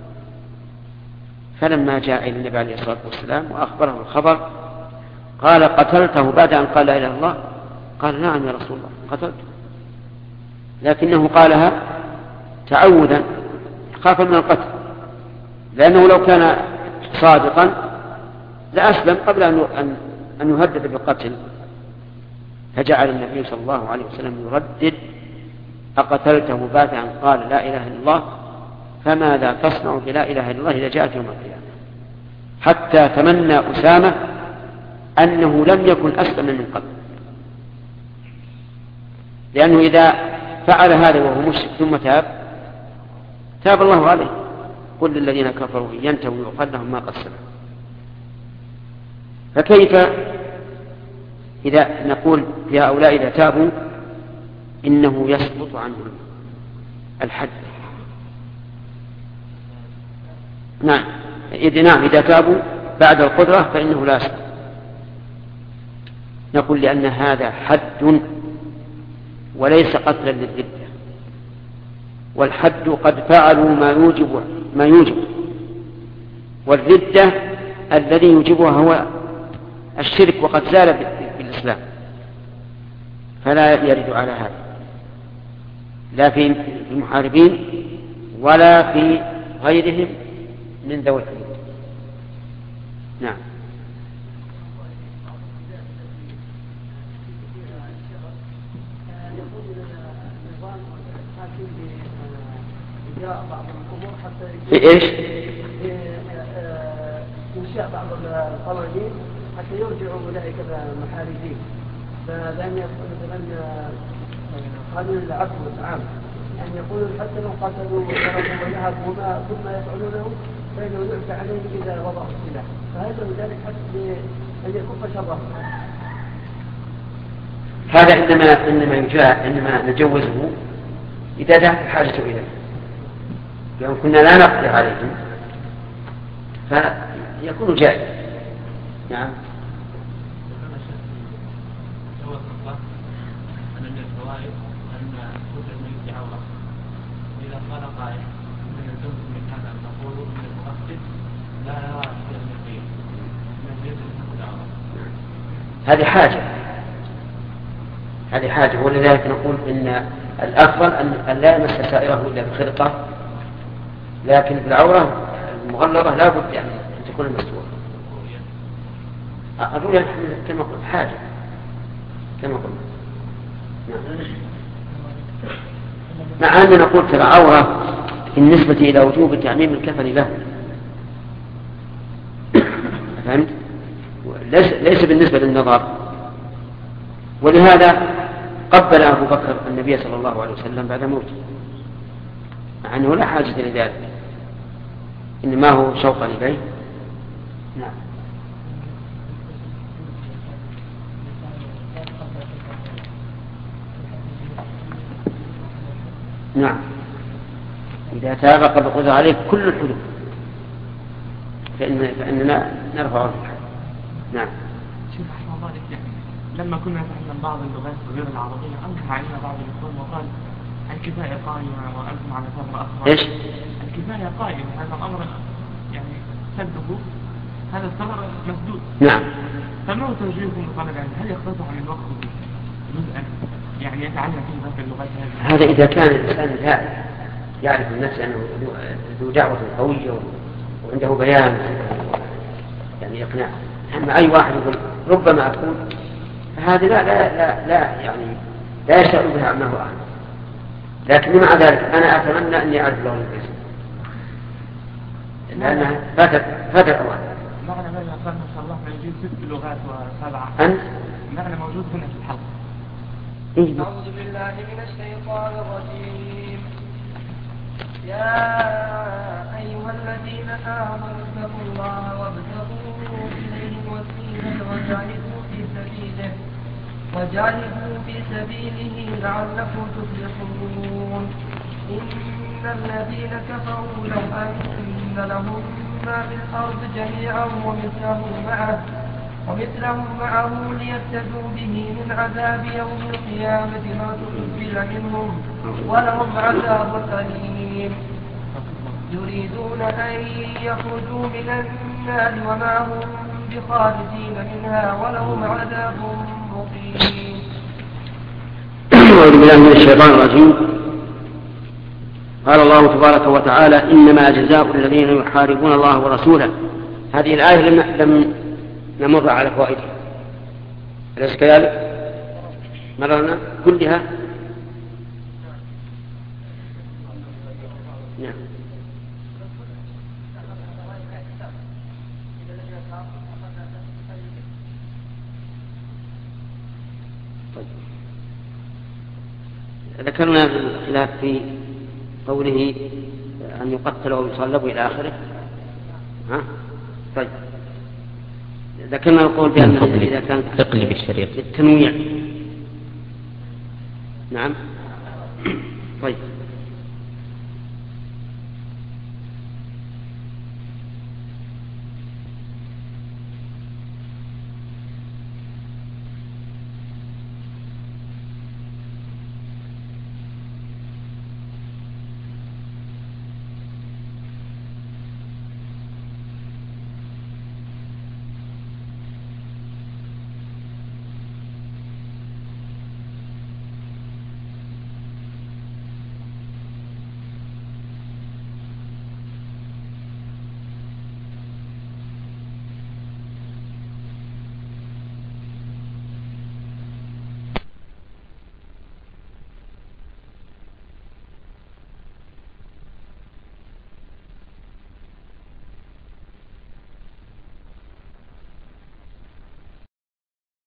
فلما جاء إلى النبي عليه الصلاة والسلام وأخبره الخبر قال قتلته بعد أن قال لا إله إلا الله؟ قال نعم يا رسول الله قتلته، لكنه قالها تعوذا خافا من القتل، لأنه لو كان صادقا لأسلم قبل أن أن يهدد بالقتل. فجعل النبي صلى الله عليه وسلم يردد أقتلته بعد أن قال لا إله إلا الله؟ فماذا تصنع بلا إله إلا الله إذا جاءت يوم القيامة؟ حتى تمنى أسامة أنه لم يكن أسلم من قبل، لأنه إذا فعل هذا وهو مشرك ثم تاب تاب الله عليه. قل للذين كفروا إن ينتهوا يغفر لهم ما قد سلف. فكيف إذا نقول في هؤلاء إذا تابوا إنه يسقط عنهم الحد؟ نعم إذا نعم إذا تابوا بعد القدرة فإنه لا يسقط. نقول لأن هذا حد وليس قتلا للردة، والحد قد فعلوا ما يوجب ما يوجب، والردة الذي يوجبها هو الشرك وقد زال بالإسلام، فلا يرد على هذا لا في المحاربين ولا في غيرهم من ذوي الحدود. نعم. في ايش؟ إنشاء بعض القوانين حتى يرجعوا أولئك المحاربين، فلن يكون مثلا قانون العفو والتعامل أن يقولوا حتى لو قتلوا وضربوا وذهبوا وما ثم يفعلونه فإنه يعفى عليهم إذا وضعوا السلاح، فهذا ذلك حتى أن يكف شرهم. هذا إنما إنما يجاء إنما نجوزه إذا دعت الحاجة إليه، لأن كنا لا نقدر عليهم فيكون جائز. نعم. هذه حاجة هذه حاجة ولذلك نقول إن الأفضل أن لا يمس سائره إلا بخرقة، لكن بالعورة المغلظة لا بد أن تكون مستورة. الرؤيا كما قلت حاجة كما قلت. مع أننا نقول ترى عورة بالنسبة إلى وجوب تعميم الكفن له، فهمت؟ ليس, ليس بالنسبة للنظر. ولهذا قبل أبو بكر النبي صلى الله عليه وسلم بعد موته، مع أنه لا حاجة لذلك، إنما هو شوقا إليه. نعم. نعم، إذا تاب قبل القدرة عليه كل الحدود فإن فإننا نرفع الحد. نعم. شوف رحمه الله عليك، يعني لما كنا نتعلم بعض اللغات غير العربية أنكر علينا بعض الإخوان وقال الكفاية قائمة وأنتم على ثمرة أخرى. إيش؟ الكفاية قائمة، هذا الأمر يعني سده، هذا الثمر مسدود. نعم. فما هو توجيهكم لطالب العلم؟ هل يقتصر عن الوقت جزءا يعني يتعلم فيه ذلك اللغات هذه؟ هذا إذا كان الإنسان ذائع يعرف النفس أنه ذو دعوة قوية وعنده بيان يعني إقناع. أما أي واحد يقول ربما أكون، فهذا لا لا لا, لا يعني لا يشعر بها أنه أعلم. لكن مع ذلك أنا أتمنى أني أعرف اللغة الإنجليزية لأنها فاتت فاتت أوان. معنى ما يقال ما شاء الله يجيب ست لغات وسبعة. أنت؟ معنى موجود هنا في الحلقة. أعوذ بالله من الشيطان الرجيم. يا أيها الذين آمنوا اتقوا الله وابتغوا إليه الوسيلة وجاهدوا في سبيله وجاهدوا في سبيله لعلكم تفلحون. إن الذين كفروا لو أن لهم ما في الأرض جميعا ومثله معه ومثله معه ليفتدوا به من عذاب يوم القيامة ما تقبل منهم ولهم عذاب أليم. يريدون أن يخرجوا من النار وما هم بخارجين منها ولهم عذاب مقيم. أعوذ بالله من الشيطان الرجيم. قال الله تبارك وتعالى: إنما جزاء الذين يحاربون الله ورسوله. هذه الآية لم نمر على فوائدها، أليس كذلك؟ مررنا كلها. نعم. طيب. ذكرنا الخلاف في قوله أن يقتل أو يصلب إلى آخره. ها؟ طيب. ذكرنا القول بأن إذا كان تقلب الشريط للتنويع. نعم. طيب.